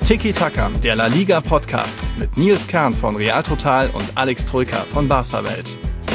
Tiki Taka, der La Liga Podcast mit Nils Kern von Real Total und Alex Troika von Barca Welt.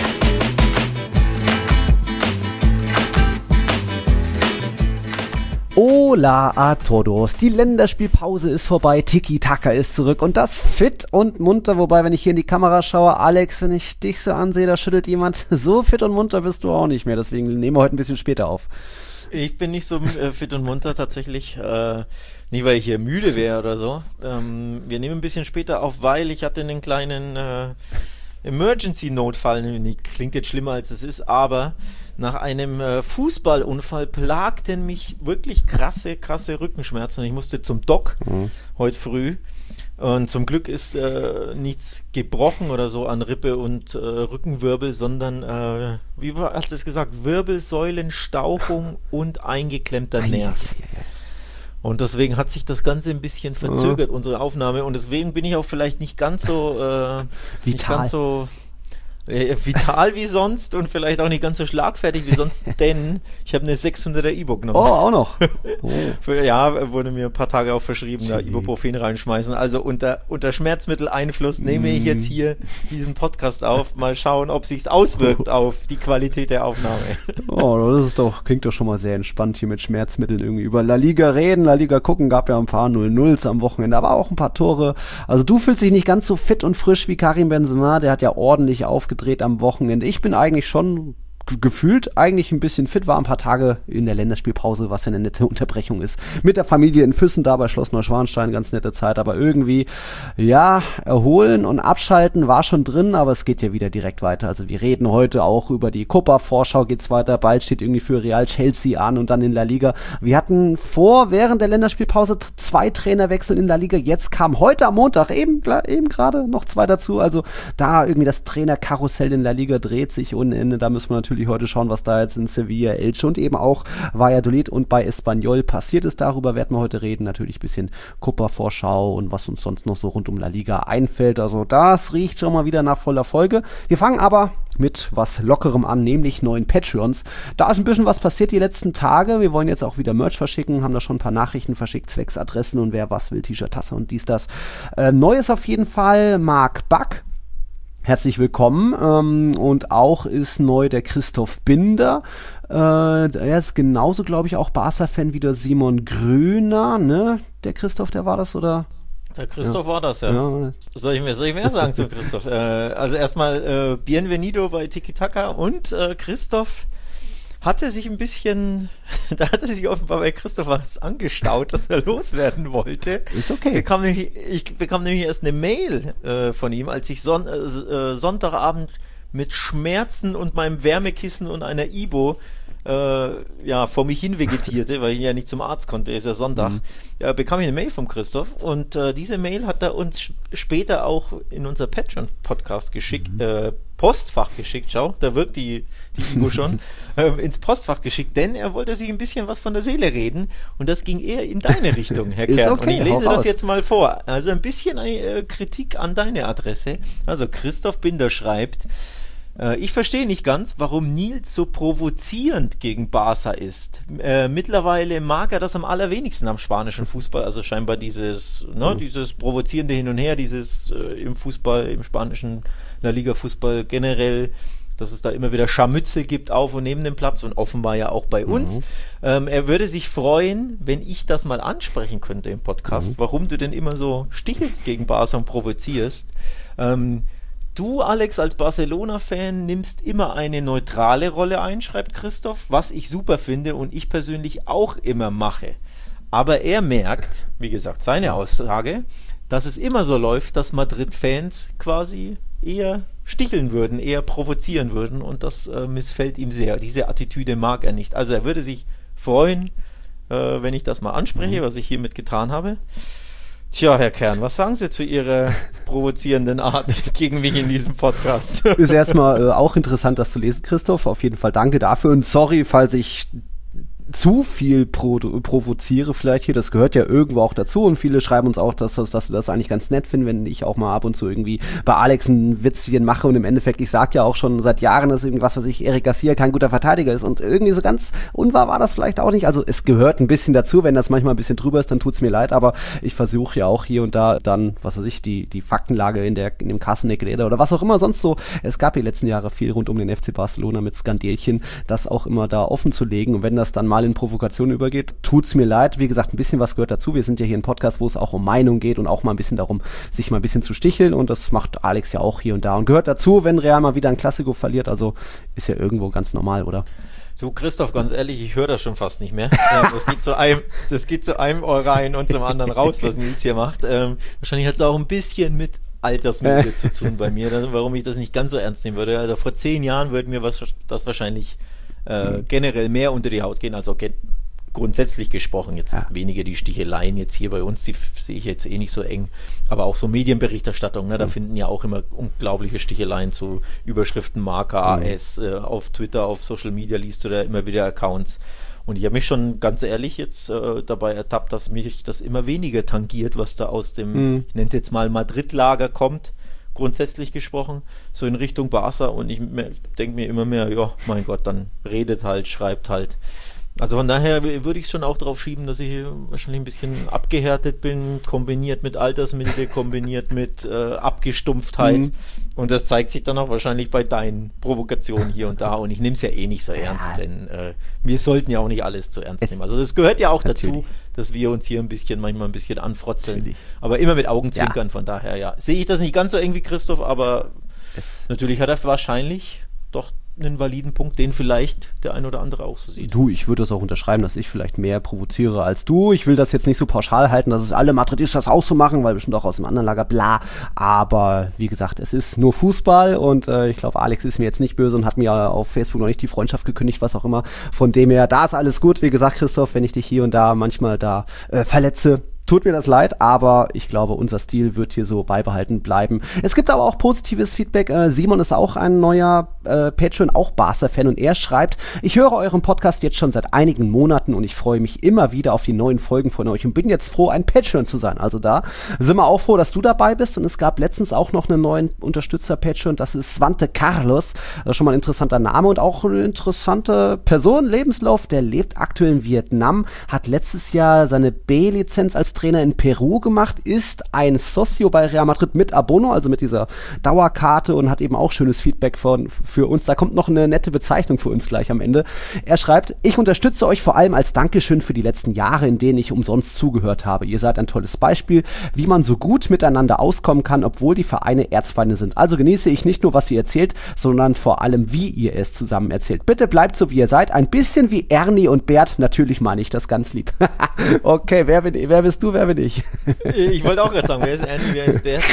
Hola a todos, die Länderspielpause ist vorbei, Tiki Taka ist zurück und das fit und munter, wobei, wenn ich hier in die Kamera schaue, Alex, wenn ich dich so ansehe, da schüttelt jemand, so fit und munter bist du auch nicht mehr, deswegen nehmen wir heute ein bisschen später auf. Ich bin nicht so fit und munter tatsächlich, nicht weil ich hier müde wäre oder so. Wir nehmen ein bisschen später auf, weil ich hatte einen kleinen Emergency-Notfall, klingt jetzt schlimmer als es ist, aber nach einem Fußballunfall plagten mich wirklich krasse Rückenschmerzen und ich musste zum Doc heute früh. Und zum Glück ist nichts gebrochen oder so an Rippe und Rückenwirbel, sondern, wie hast du es gesagt, Wirbelsäulenstauchung und eingeklemmter Nerv. Und deswegen hat sich das Ganze ein bisschen verzögert, unsere Aufnahme. Und deswegen bin ich auch vielleicht nicht ganz so vital wie sonst und vielleicht auch nicht ganz so schlagfertig wie sonst, denn ich habe eine 600er Ibo genommen. Oh, auch noch? Ja, wurde mir ein paar Tage auch verschrieben, da Ibuprofen reinschmeißen. Also unter Schmerzmitteleinfluss nehme ich jetzt hier diesen Podcast auf. Mal schauen, ob sich's auswirkt auf die Qualität der Aufnahme. Oh, das ist klingt doch schon mal sehr entspannt, hier mit Schmerzmitteln irgendwie über La Liga reden, La Liga gucken, gab ja ein paar 0-0s am Wochenende, aber auch ein paar Tore. Also du fühlst dich nicht ganz so fit und frisch wie Karim Benzema, der hat ja ordentlich aufgedreht am Wochenende. Ich bin eigentlich schon gefühlt eigentlich ein bisschen fit, war ein paar Tage in der Länderspielpause, was ja eine nette Unterbrechung ist. Mit der Familie in Füssen da bei Schloss Neuschwanstein, ganz nette Zeit, aber irgendwie, ja, erholen und abschalten war schon drin, aber es geht ja wieder direkt weiter. Also wir reden heute auch über die Copa-Vorschau, geht's weiter, bald steht irgendwie für Real Chelsea an und dann in La Liga. Wir hatten während der Länderspielpause 2 Trainerwechsel in La Liga, jetzt kam heute am Montag eben gerade noch 2 dazu, also da irgendwie das Trainerkarussell in La Liga dreht sich ohne Ende, da müssen wir natürlich heute schauen, was da jetzt in Sevilla, Elche und eben auch Valladolid und bei Espanyol passiert ist. Darüber werden wir heute reden. Natürlich ein bisschen Copa-Vorschau und was uns sonst noch so rund um La Liga einfällt. Also das riecht schon mal wieder nach voller Folge. Wir fangen aber mit was Lockerem an, nämlich neuen Patreons. Da ist ein bisschen was passiert die letzten Tage. Wir wollen jetzt auch wieder Merch verschicken, haben da schon ein paar Nachrichten verschickt, zwecks Adressen und wer was will, T-Shirt, Tasse und dies, das. Neu ist auf jeden Fall Marc Back. Herzlich willkommen und auch ist neu der Christoph Binder. Er ist genauso, glaube ich, auch Barca-Fan wie der Simon Gröner, ne? Der Christoph, der war das, oder? Der Christoph war das, ja. Soll ich mehr sagen zu Christoph? Also erstmal Bienvenido bei Tiki Taka und Christoph hatte sich offenbar bei Christoph was angestaut, das er loswerden wollte. Ist okay. Ich bekam nämlich erst eine Mail von ihm, als ich Sonntagabend mit Schmerzen und meinem Wärmekissen und einer Ibo vor mich hin vegetierte, weil ich ja nicht zum Arzt konnte, ist ja Sonntag, bekam ich eine Mail vom Christoph und diese Mail hat er uns später auch in unser Patreon-Podcast geschickt, Postfach geschickt, schau, da wirkt die Ibo schon, ins Postfach geschickt, denn er wollte sich ein bisschen was von der Seele reden und das ging eher in deine Richtung, Herr Kern. Okay, und ich lese das jetzt mal vor. Also ein bisschen Kritik an deine Adresse. Also Christoph Binder schreibt: Ich verstehe nicht ganz, warum Nils so provozierend gegen Barca ist. Mittlerweile mag er das am allerwenigsten am spanischen Fußball, also scheinbar dieses provozierende Hin und Her, dieses im Fußball, im spanischen La Liga Fußball generell, dass es da immer wieder Scharmützel gibt auf und neben dem Platz und offenbar ja auch bei uns. Er würde sich freuen, wenn ich das mal ansprechen könnte im Podcast, warum du denn immer so stichelst gegen Barca und provozierst. Du, Alex, als Barcelona-Fan nimmst immer eine neutrale Rolle ein, schreibt Christoph, was ich super finde und ich persönlich auch immer mache. Aber er merkt, wie gesagt, seine Aussage, dass es immer so läuft, dass Madrid-Fans quasi eher sticheln würden, eher provozieren würden und das missfällt ihm sehr. Diese Attitüde mag er nicht. Also er würde sich freuen, wenn ich das mal anspreche, was ich hiermit getan habe. Tja, Herr Kern, was sagen Sie zu Ihrer provozierenden Art gegen mich in diesem Podcast? Ist erstmal auch interessant, das zu lesen, Christoph. Auf jeden Fall danke dafür und sorry, falls ich zu viel provoziere vielleicht hier. Das gehört ja irgendwo auch dazu und viele schreiben uns auch, dass sie das eigentlich ganz nett finden, wenn ich auch mal ab und zu irgendwie bei Alex ein Witzchen mache und im Endeffekt, ich sag ja auch schon seit Jahren, dass irgendwas, was ich, Eric Garcia kein guter Verteidiger ist und irgendwie so ganz unwahr war das vielleicht auch nicht. Also es gehört ein bisschen dazu, wenn das manchmal ein bisschen drüber ist, dann tut's mir leid, aber ich versuche ja auch hier und da dann, was weiß ich, die Faktenlage in dem Carsten-Negreda oder was auch immer sonst so. Es gab die letzten Jahre viel rund um den FC Barcelona mit Skandelchen, das auch immer da offen zu legen. Und wenn das dann mal in Provokation übergeht, tut's mir leid. Wie gesagt, ein bisschen was gehört dazu. Wir sind ja hier ein Podcast, wo es auch um Meinung geht und auch mal ein bisschen darum, sich mal ein bisschen zu sticheln. Und das macht Alex ja auch hier und da und gehört dazu, wenn Real mal wieder ein Klassiko verliert. Also ist ja irgendwo ganz normal, oder? Du, Christoph, ganz ehrlich, ich höre das schon fast nicht mehr. Das geht zu einem Ohr rein und zum anderen raus, was Nils hier macht. Wahrscheinlich hat es auch ein bisschen mit Altersmilde zu tun bei mir, warum ich das nicht ganz so ernst nehmen würde. Also vor 10 Jahren würde mir das wahrscheinlich generell mehr unter die Haut gehen, als auch grundsätzlich gesprochen. Jetzt weniger die Sticheleien jetzt hier bei uns, die sehe ich jetzt eh nicht so eng, aber auch so Medienberichterstattung, ne, da finden ja auch immer unglaubliche Sticheleien zu Überschriften, Marker, AS, auf Twitter, auf Social Media liest du da immer wieder Accounts. Und ich habe mich schon ganz ehrlich jetzt dabei ertappt, dass mich das immer weniger tangiert, was da aus dem, ich nenne es jetzt mal Madrid-Lager kommt, grundsätzlich gesprochen, so in Richtung Barca. Und ich denke mir immer mehr, ja, mein Gott, dann redet halt, schreibt halt. Also von daher würde ich es schon auch darauf schieben, dass ich wahrscheinlich ein bisschen abgehärtet bin, kombiniert mit Altersmilde, kombiniert mit Abgestumpftheit. Und das zeigt sich dann auch wahrscheinlich bei deinen Provokationen hier und da. Und ich nehme es ja eh nicht so ernst, denn wir sollten ja auch nicht alles zu ernst nehmen. Also das gehört ja auch dazu, dass wir uns hier manchmal ein bisschen anfrotzeln. Natürlich. Aber immer mit Augenzwinkern, von daher, sehe ich das nicht ganz so eng wie Christoph, aber natürlich hat er wahrscheinlich doch einen validen Punkt, den vielleicht der ein oder andere auch so sieht. Du, ich würde das auch unterschreiben, dass ich vielleicht mehr provoziere als du. Ich will das jetzt nicht so pauschal halten, dass es alle Madridistas das auch so machen, weil bestimmt auch aus dem anderen Lager, bla. Aber wie gesagt, es ist nur Fußball und ich glaube, Alex ist mir jetzt nicht böse und hat mir auf Facebook noch nicht die Freundschaft gekündigt, was auch immer. Von dem her, da ist alles gut. Wie gesagt, Christoph, wenn ich dich hier und da manchmal verletze, tut mir das leid, aber ich glaube, unser Stil wird hier so beibehalten bleiben. Es gibt aber auch positives Feedback. Simon ist auch ein neuer Patreon, auch Barca-Fan, und er schreibt: Ich höre euren Podcast jetzt schon seit einigen Monaten und ich freue mich immer wieder auf die neuen Folgen von euch und bin jetzt froh, ein Patreon zu sein. Also da sind wir auch froh, dass du dabei bist, und es gab letztens auch noch einen neuen Unterstützer-Patreon, das ist Svante Carlos. Das ist schon mal ein interessanter Name und auch eine interessante Person, Lebenslauf. Der lebt aktuell in Vietnam, hat letztes Jahr seine B-Lizenz als Trainer in Peru gemacht, ist ein Socio bei Real Madrid mit Abono, also mit dieser Dauerkarte, und hat eben auch schönes Feedback für uns. Da kommt noch eine nette Bezeichnung für uns gleich am Ende. Er schreibt: Ich unterstütze euch vor allem als Dankeschön für die letzten Jahre, in denen ich umsonst zugehört habe. Ihr seid ein tolles Beispiel, wie man so gut miteinander auskommen kann, obwohl die Vereine Erzfeinde sind. Also genieße ich nicht nur, was ihr erzählt, sondern vor allem, wie ihr es zusammen erzählt. Bitte bleibt so, wie ihr seid. Ein bisschen wie Ernie und Bert. Natürlich meine ich das ganz lieb. Okay, wer bist du, wer bin ich? Ich wollte auch gerade sagen, wer ist Ernie, wer ist Bert?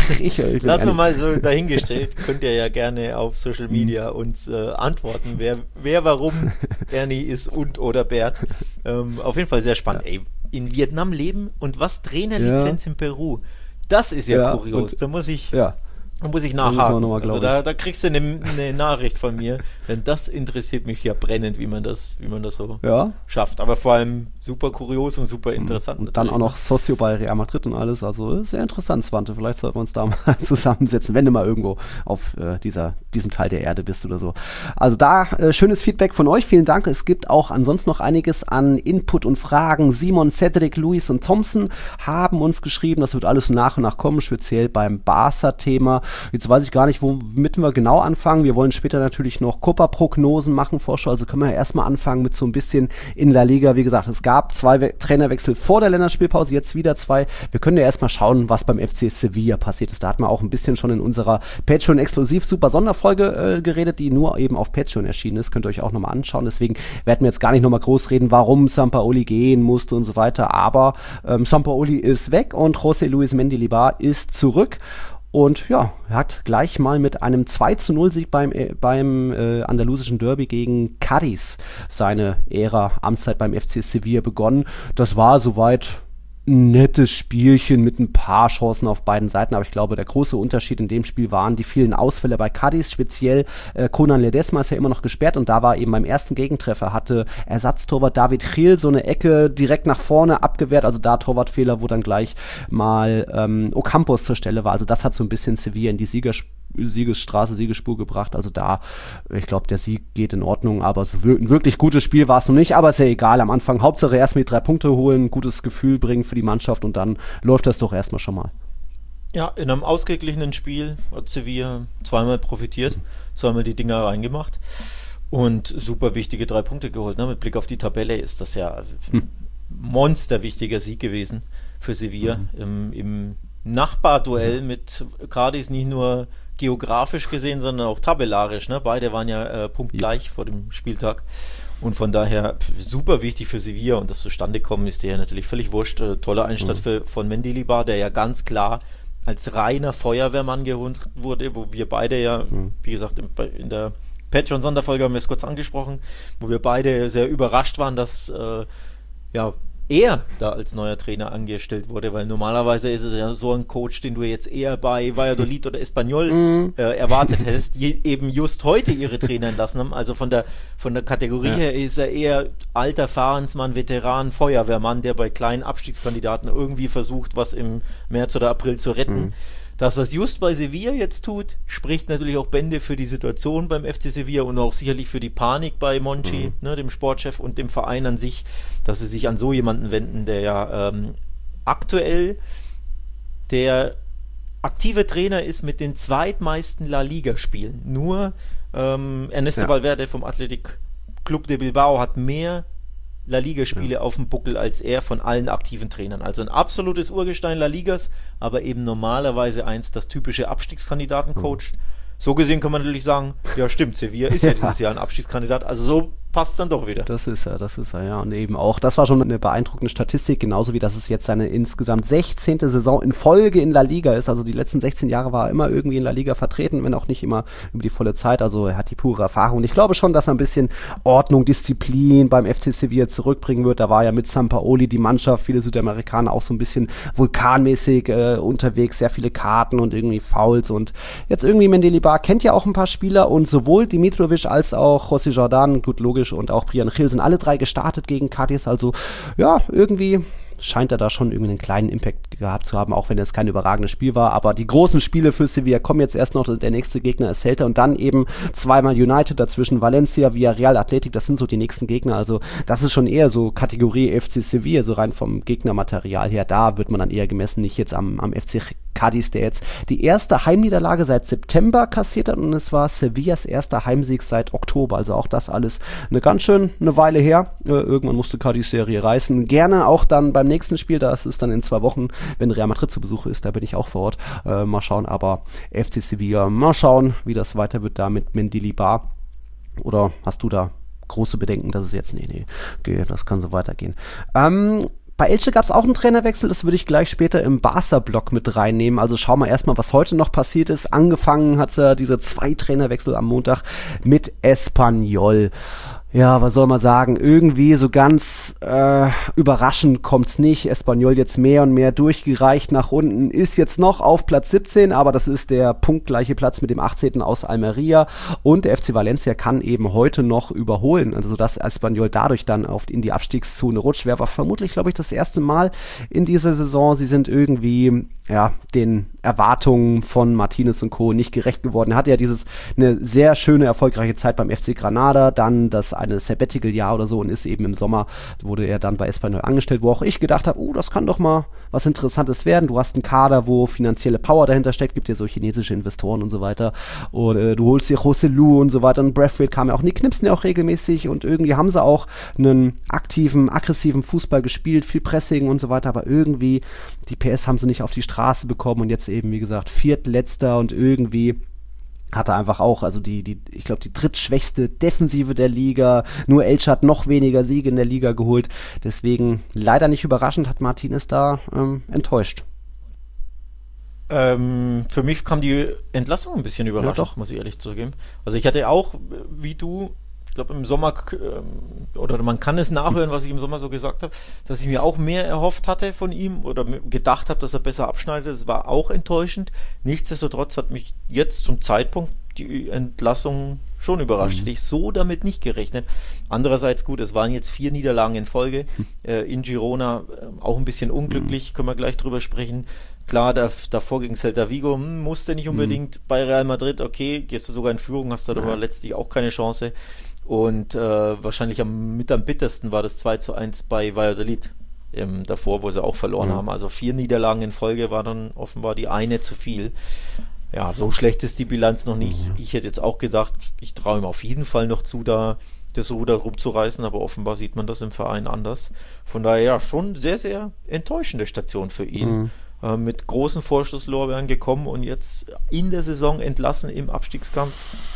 Lass mir mal so dahingestellt. Könnt ihr ja gerne auf Social Media uns antworten, wer warum Ernie ist und oder Bert. Auf jeden Fall sehr spannend. Ey, in Vietnam leben und was, Trainerlizenz in Peru? Das ist ja kurios. Da muss ich nachhaken. Also da kriegst du eine Nachricht von mir, denn das interessiert mich ja brennend, wie man das so schafft. Aber vor allem super kurios und super interessant. Und dann auch noch Socio bei Real Madrid und alles. Also sehr interessant, Svante. Vielleicht sollten wir uns da mal zusammensetzen, wenn du mal irgendwo auf diesem Teil der Erde bist oder so. Also da schönes Feedback von euch. Vielen Dank. Es gibt auch ansonsten noch einiges an Input und Fragen. Simon, Cedric, Luis und Thompson haben uns geschrieben. Das wird alles nach und nach kommen, speziell beim Barca-Thema. Jetzt weiß ich gar nicht, womit wir genau anfangen. Wir wollen später natürlich noch Copa-Prognosen machen, Vorschau. Also können wir ja erstmal anfangen mit so ein bisschen in La Liga. Wie gesagt, es gab 2 Trainerwechsel vor der Länderspielpause, jetzt wieder 2. Wir können ja erstmal schauen, was beim FC Sevilla passiert ist. Da hat man auch ein bisschen schon in unserer Patreon-exklusiv super Sonderfolge geredet, die nur eben auf Patreon erschienen ist. Könnt ihr euch auch nochmal anschauen. Deswegen werden wir jetzt gar nicht nochmal groß reden, warum Sampaoli gehen musste und so weiter. Aber Sampaoli ist weg und José Luis Mendilibar ist zurück. Und ja, er hat gleich mal mit einem 2-0-Sieg beim andalusischen Derby gegen Cádiz seine Amtszeit beim FC Sevilla begonnen. Das war soweit nettes Spielchen mit ein paar Chancen auf beiden Seiten, aber ich glaube, der große Unterschied in dem Spiel waren die vielen Ausfälle bei Cádiz, speziell Conan Ledesma ist ja immer noch gesperrt und da war eben beim ersten Gegentreffer, hatte Ersatztorwart David Gil so eine Ecke direkt nach vorne abgewehrt, also da Torwartfehler, wo dann gleich mal Ocampos zur Stelle war, also das hat so ein bisschen Sevilla in die Siegesspur gebracht, also da, ich glaube, der Sieg geht in Ordnung, aber so ein wirklich gutes Spiel war es noch nicht, aber ist ja egal, am Anfang Hauptsache erst mit 3 Punkte holen, gutes Gefühl bringen für die Mannschaft und dann läuft das doch erstmal schon mal. Ja, in einem ausgeglichenen Spiel hat Sevilla zweimal profitiert, zweimal die Dinger reingemacht und super wichtige 3 Punkte geholt, ne? Mit Blick auf die Tabelle ist das ja ein monsterwichtiger Sieg gewesen für Sevilla im Nachbarduell mit Cádiz, nicht nur geografisch gesehen, sondern auch tabellarisch. Ne? Beide waren ja punktgleich vor dem Spieltag. Und von daher super wichtig für Sevilla und das zustande kommen ist dir natürlich völlig wurscht. Toller Einstand von Mendilibar, der ja ganz klar als reiner Feuerwehrmann geholt wurde, wo wir beide ja, wie gesagt, in der Patreon-Sonderfolge haben wir es kurz angesprochen, wo wir beide sehr überrascht waren, dass er da als neuer Trainer angestellt wurde, weil normalerweise ist es ja so ein Coach, den du jetzt eher bei Valladolid oder Espanyol erwartet hättest, eben just heute ihre Trainer entlassen haben. Also von der Kategorie her ist er eher alter Fahrensmann, Veteran, Feuerwehrmann, der bei kleinen Abstiegskandidaten irgendwie versucht, was im März oder April zu retten. Dass das just bei Sevilla jetzt tut, spricht natürlich auch Bände für die Situation beim FC Sevilla und auch sicherlich für die Panik bei Monchi, ne, dem Sportchef und dem Verein an sich, dass sie sich an so jemanden wenden, der ja aktuell der aktive Trainer ist mit den zweitmeisten La Liga-Spielen. Nur Ernesto Valverde vom Athletic Club de Bilbao hat mehr La Liga-Spiele auf dem Buckel als er von allen aktiven Trainern. Also ein absolutes Urgestein La Ligas, aber eben normalerweise das typische Abstiegskandidaten coacht. So gesehen kann man natürlich sagen, ja stimmt, Sevilla ist ja dieses Jahr ein Abstiegskandidat, also so passt es dann doch wieder. Das ist er, ja. Und eben auch, das war schon eine beeindruckende Statistik, genauso wie dass es jetzt seine insgesamt 16. Saison in Folge in La Liga ist. Also die letzten 16 Jahre war er immer irgendwie in La Liga vertreten, wenn auch nicht immer über die volle Zeit. Also er hat die pure Erfahrung. Und ich glaube schon, dass er ein bisschen Ordnung, Disziplin beim FC Sevilla zurückbringen wird. Da war ja mit Sampaoli die Mannschaft, viele Südamerikaner auch so ein bisschen vulkanmäßig unterwegs, sehr viele Karten und irgendwie Fouls. Und jetzt irgendwie Mendilibar kennt ja auch ein paar Spieler und sowohl Dimitrovic als auch José Jordan, gut logisch, und auch Brian Gil sind alle 3 gestartet gegen Cádiz, also ja, irgendwie scheint er da schon irgendwie einen kleinen Impact gehabt zu haben, auch wenn es kein überragendes Spiel war, aber die großen Spiele für Sevilla kommen jetzt erst noch, der nächste Gegner ist Celta und dann eben zweimal United, dazwischen Valencia, Villarreal, Athletic, das sind so die nächsten Gegner, also das ist schon eher so Kategorie FC Sevilla, so rein vom Gegnermaterial her, da wird man dann eher gemessen, nicht jetzt am FC Cádiz, der jetzt die erste Heimniederlage seit September kassiert hat und es war Sevillas erster Heimsieg seit Oktober, also auch das alles eine Weile her, irgendwann musste Cádiz Serie reißen, gerne auch dann beim nächsten Spiel, das ist dann in 2 Wochen, wenn Real Madrid zu Besuch ist, da bin ich auch vor Ort, mal schauen, aber FC Sevilla, mal schauen, wie das weiter wird da mit Mendilibar, oder hast du da große Bedenken, dass es jetzt, nee, das kann so weitergehen. Bei Elche gab es auch einen Trainerwechsel, das würde ich gleich später im Barca-Block mit reinnehmen. Also schauen wir erstmal, was heute noch passiert ist. Angefangen hat diese 2 Trainerwechsel am Montag mit Espanyol. Ja, was soll man sagen, irgendwie so ganz überraschend kommt's nicht. Espanyol jetzt mehr und mehr durchgereicht nach unten, ist jetzt noch auf Platz 17, aber das ist der punktgleiche Platz mit dem 18. aus Almeria und der FC Valencia kann eben heute noch überholen, also dass Espanyol dadurch dann in die Abstiegszone rutscht. Wäre vermutlich, glaube ich, das erste Mal in dieser Saison. Sie sind irgendwie den Erwartungen von Martinez und Co. nicht gerecht geworden. Er hatte ja eine sehr schöne, erfolgreiche Zeit beim FC Granada, dann eine Sabbatical-Jahr oder so und ist eben im Sommer, wurde er dann bei Espanyol angestellt, wo auch ich gedacht habe, das kann doch mal was Interessantes werden. Du hast einen Kader, wo finanzielle Power dahinter steckt, gibt ja so chinesische Investoren und so weiter und du holst dir José Lu und so weiter und Braithwaite kam ja auch, Nick Knipsen ja auch regelmäßig und irgendwie haben sie auch einen aktiven, aggressiven Fußball gespielt, viel Pressing und so weiter, aber irgendwie die PS haben sie nicht auf die Straße bekommen und jetzt eben, wie gesagt, viertletzter und irgendwie hatte einfach auch, also ich glaube, die drittschwächste Defensive der Liga, nur Elche hat noch weniger Siege in der Liga geholt, deswegen leider nicht überraschend, hat Martinez da enttäuscht. Für mich kam die Entlassung ein bisschen überraschend, muss ich ehrlich zugeben. Also ich hatte auch, wie du, ich glaube im Sommer, oder man kann es nachhören, was ich im Sommer so gesagt habe, dass ich mir auch mehr erhofft hatte von ihm oder gedacht habe, dass er besser abschneidet. Das war auch enttäuschend. Nichtsdestotrotz hat mich jetzt zum Zeitpunkt die Entlassung schon überrascht. Hätte ich so damit nicht gerechnet. Andererseits gut, es waren jetzt 4 Niederlagen in Folge. In Girona auch ein bisschen unglücklich, können wir gleich drüber sprechen. Klar, davor gegen Celta Vigo musste nicht unbedingt bei Real Madrid. Okay, gehst du sogar in Führung, hast da aber letztlich auch keine Chance. Und wahrscheinlich mit am bittersten war das 2:1 bei Valladolid. Davor, wo sie auch verloren haben. Also 4 Niederlagen in Folge war dann offenbar die eine zu viel. Ja, so schlecht ist die Bilanz noch nicht. Ich hätte jetzt auch gedacht, ich traue ihm auf jeden Fall noch zu, da das Ruder rumzureißen, aber offenbar sieht man das im Verein anders. Von daher ja, schon sehr, sehr enttäuschende Station für ihn. Mit großen Vorschusslorbeeren gekommen und jetzt in der Saison entlassen im Abstiegskampf.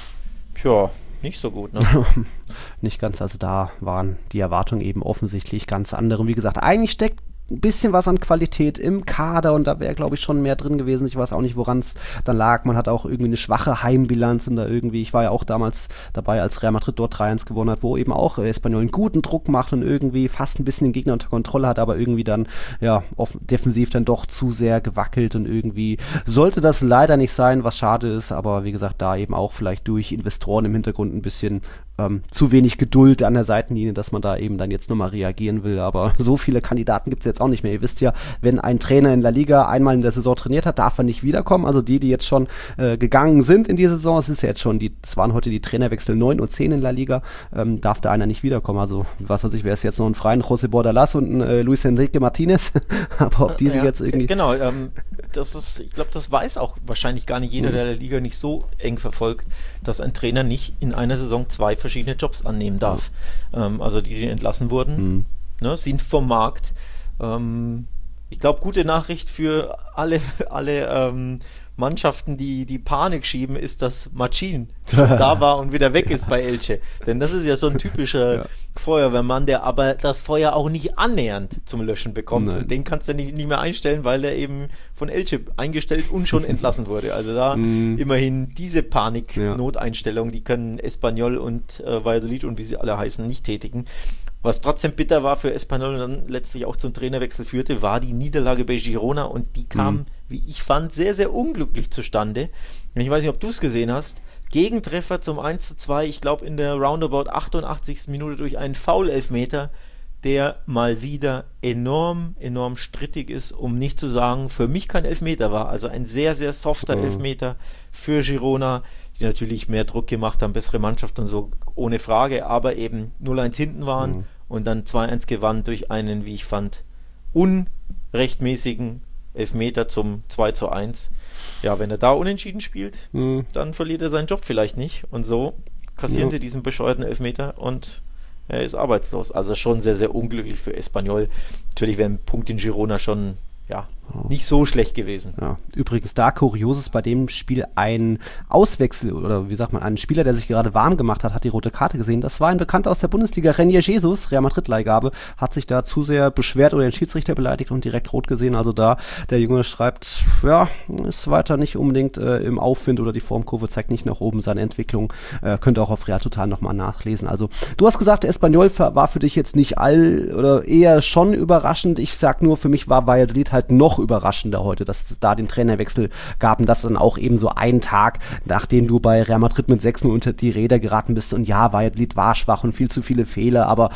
Tja, nicht so gut, ne? Nicht ganz, also da waren die Erwartungen eben offensichtlich ganz andere. Und wie gesagt, eigentlich steckt ein bisschen was an Qualität im Kader und da wäre, glaube ich, schon mehr drin gewesen. Ich weiß auch nicht, woran es dann lag. Man hat auch irgendwie eine schwache Heimbilanz und da irgendwie, ich war ja auch damals dabei, als Real Madrid dort 3-1 gewonnen hat, wo eben auch Espanyol einen guten Druck macht und irgendwie fast ein bisschen den Gegner unter Kontrolle hat, aber irgendwie dann, ja, defensiv dann doch zu sehr gewackelt und irgendwie sollte das leider nicht sein, was schade ist, aber wie gesagt, da eben auch vielleicht durch Investoren im Hintergrund ein bisschen zu wenig Geduld an der Seitenlinie, dass man da eben dann jetzt nochmal reagieren will, aber so viele Kandidaten gibt es jetzt auch nicht mehr. Ihr wisst ja, wenn ein Trainer in La Liga einmal in der Saison trainiert hat, darf er nicht wiederkommen, also die jetzt schon gegangen sind in die Saison, es ist ja jetzt schon, es waren heute die Trainerwechsel 9 und 10 in La Liga, darf da einer nicht wiederkommen, also was weiß ich, wäre es jetzt noch ein freien José Bordalas und ein Luis Enrique Martinez, aber ob die sich jetzt irgendwie... Genau, ich glaube, das weiß auch wahrscheinlich gar nicht jeder, der La Liga nicht so eng verfolgt, dass ein Trainer nicht in einer Saison 2 verschiedene Jobs annehmen darf. Also die entlassen wurden, ne, sind vom Markt. Ich glaube, gute Nachricht für alle Mannschaften, die Panik schieben, ist, dass Machin schon da war und wieder weg ist bei Elche. Denn das ist ja so ein typischer Feuerwehrmann, der aber das Feuer auch nicht annähernd zum Löschen bekommt. Nein. Und den kannst du nicht mehr einstellen, weil der eben von Elche eingestellt und schon entlassen wurde. Also da immerhin diese Panik-Noteinstellung, die können Espanyol und Valladolid und wie sie alle heißen, nicht tätigen. Was trotzdem bitter war für Espanyol und dann letztlich auch zum Trainerwechsel führte, war die Niederlage bei Girona und die kam, wie ich fand, sehr, sehr unglücklich zustande. Ich weiß nicht, ob du es gesehen hast. Gegentreffer zum 1:2, ich glaube in der roundabout 88. Minute durch einen Foul-Elfmeter, der mal wieder enorm strittig ist, um nicht zu sagen, für mich kein Elfmeter war. Also ein sehr, sehr softer Elfmeter für Girona, die natürlich mehr Druck gemacht haben, bessere Mannschaft und so, ohne Frage, aber eben 0-1 hinten waren und dann 2-1 gewann durch einen, wie ich fand, unrechtmäßigen Elfmeter zum 2:1. Ja, wenn er da unentschieden spielt, dann verliert er seinen Job vielleicht nicht und so kassieren sie diesen bescheuerten Elfmeter und er ist arbeitslos. Also schon sehr, sehr unglücklich für Espanyol. Natürlich wäre ein Punkt in Girona schon nicht so schlecht gewesen. Ja. Übrigens da Kurioses bei dem Spiel ein Auswechsel oder wie sagt man, ein Spieler, der sich gerade warm gemacht hat die rote Karte gesehen. Das war ein Bekannter aus der Bundesliga, Reinier Jesus, Real Madrid-Leihgabe, hat sich da zu sehr beschwert oder den Schiedsrichter beleidigt und direkt rot gesehen. Also da, der Junge schreibt, ist weiter nicht unbedingt im Aufwind oder die Formkurve zeigt nicht nach oben seine Entwicklung. Könnt ihr auch auf Real Total nochmal nachlesen. Also du hast gesagt, Espanyol war für dich jetzt nicht oder eher schon überraschend. Ich sag nur, für mich war Valladolid halt noch überraschender heute, dass es da den Trainerwechsel gab und das dann auch eben so einen Tag, nachdem du bei Real Madrid mit 6-0 unter die Räder geraten bist und Valladolid war schwach und viel zu viele Fehler, aber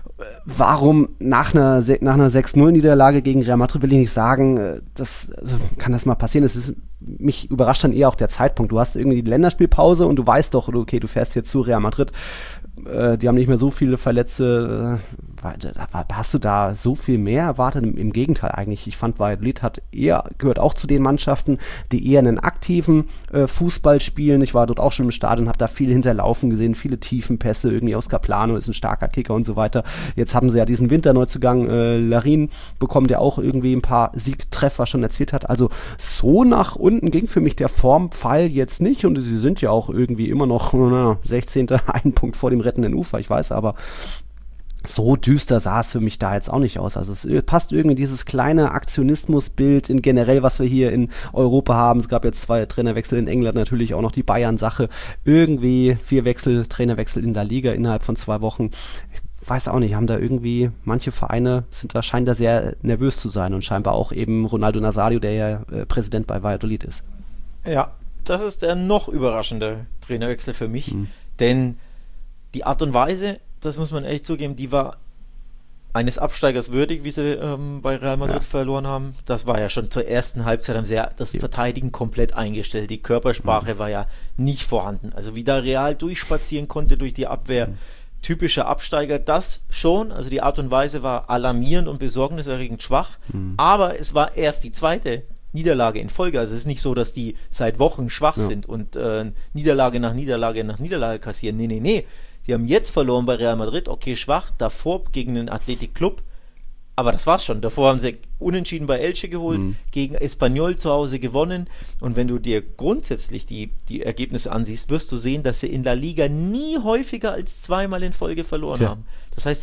warum nach einer 6-0-Niederlage gegen Real Madrid, will ich nicht sagen, kann das mal passieren. Mich überrascht dann eher auch der Zeitpunkt. Du hast irgendwie die Länderspielpause und du weißt doch, okay, du fährst jetzt zu Real Madrid. Die haben nicht mehr so viele Verletzte. Hast du da so viel mehr erwartet? Im Gegenteil eigentlich. Ich fand, Valladolid gehört auch zu den Mannschaften, die eher einen aktiven Fußball spielen. Ich war dort auch schon im Stadion, habe da viel hinterlaufen gesehen, viele Tiefenpässe. Irgendwie Oscar Plano ist ein starker Kicker und so weiter. Jetzt haben sie ja diesen Winterneuzugang Larin bekommen, der auch irgendwie ein paar Siegtreffer schon erzielt hat. Also so nach unten ging für mich der Formpfeil jetzt nicht und sie sind ja auch irgendwie immer noch 16. einen Punkt vor dem rettenden Ufer, ich weiß, aber so düster sah es für mich da jetzt auch nicht aus. Also es passt irgendwie dieses kleine Aktionismusbild in generell, was wir hier in Europa haben. Es gab jetzt 2 Trainerwechsel in England, natürlich auch noch die Bayern-Sache. Irgendwie 4 Trainerwechsel in der Liga innerhalb von 2 Wochen. Ich weiß auch nicht, haben da irgendwie, manche Vereine scheinen da sehr nervös zu sein und scheinbar auch eben Ronaldo Nazario, der ja Präsident bei Valladolid ist. Ja, das ist der noch überraschende Trainerwechsel für mich, denn die Art und Weise, das muss man echt zugeben, die war eines Absteigers würdig, wie sie bei Real Madrid verloren haben. Das war ja schon zur ersten Halbzeit, haben sie ja das Verteidigen komplett eingestellt. Die Körpersprache war ja nicht vorhanden. Also wie da Real durchspazieren konnte durch die Abwehr, typischer Absteiger, das schon. Also die Art und Weise war alarmierend und besorgniserregend schwach. Aber es war erst die zweite Niederlage in Folge. Also es ist nicht so, dass die seit Wochen schwach sind und Niederlage nach Niederlage nach Niederlage kassieren. Nee. Die haben jetzt verloren bei Real Madrid, okay, schwach, davor gegen den Athletic Club, aber das war's schon. Davor haben sie unentschieden bei Elche geholt, gegen Espanyol zu Hause gewonnen, und wenn du dir grundsätzlich die Ergebnisse ansiehst, wirst du sehen, dass sie in La Liga nie häufiger als 2-mal in Folge verloren haben. Das heißt,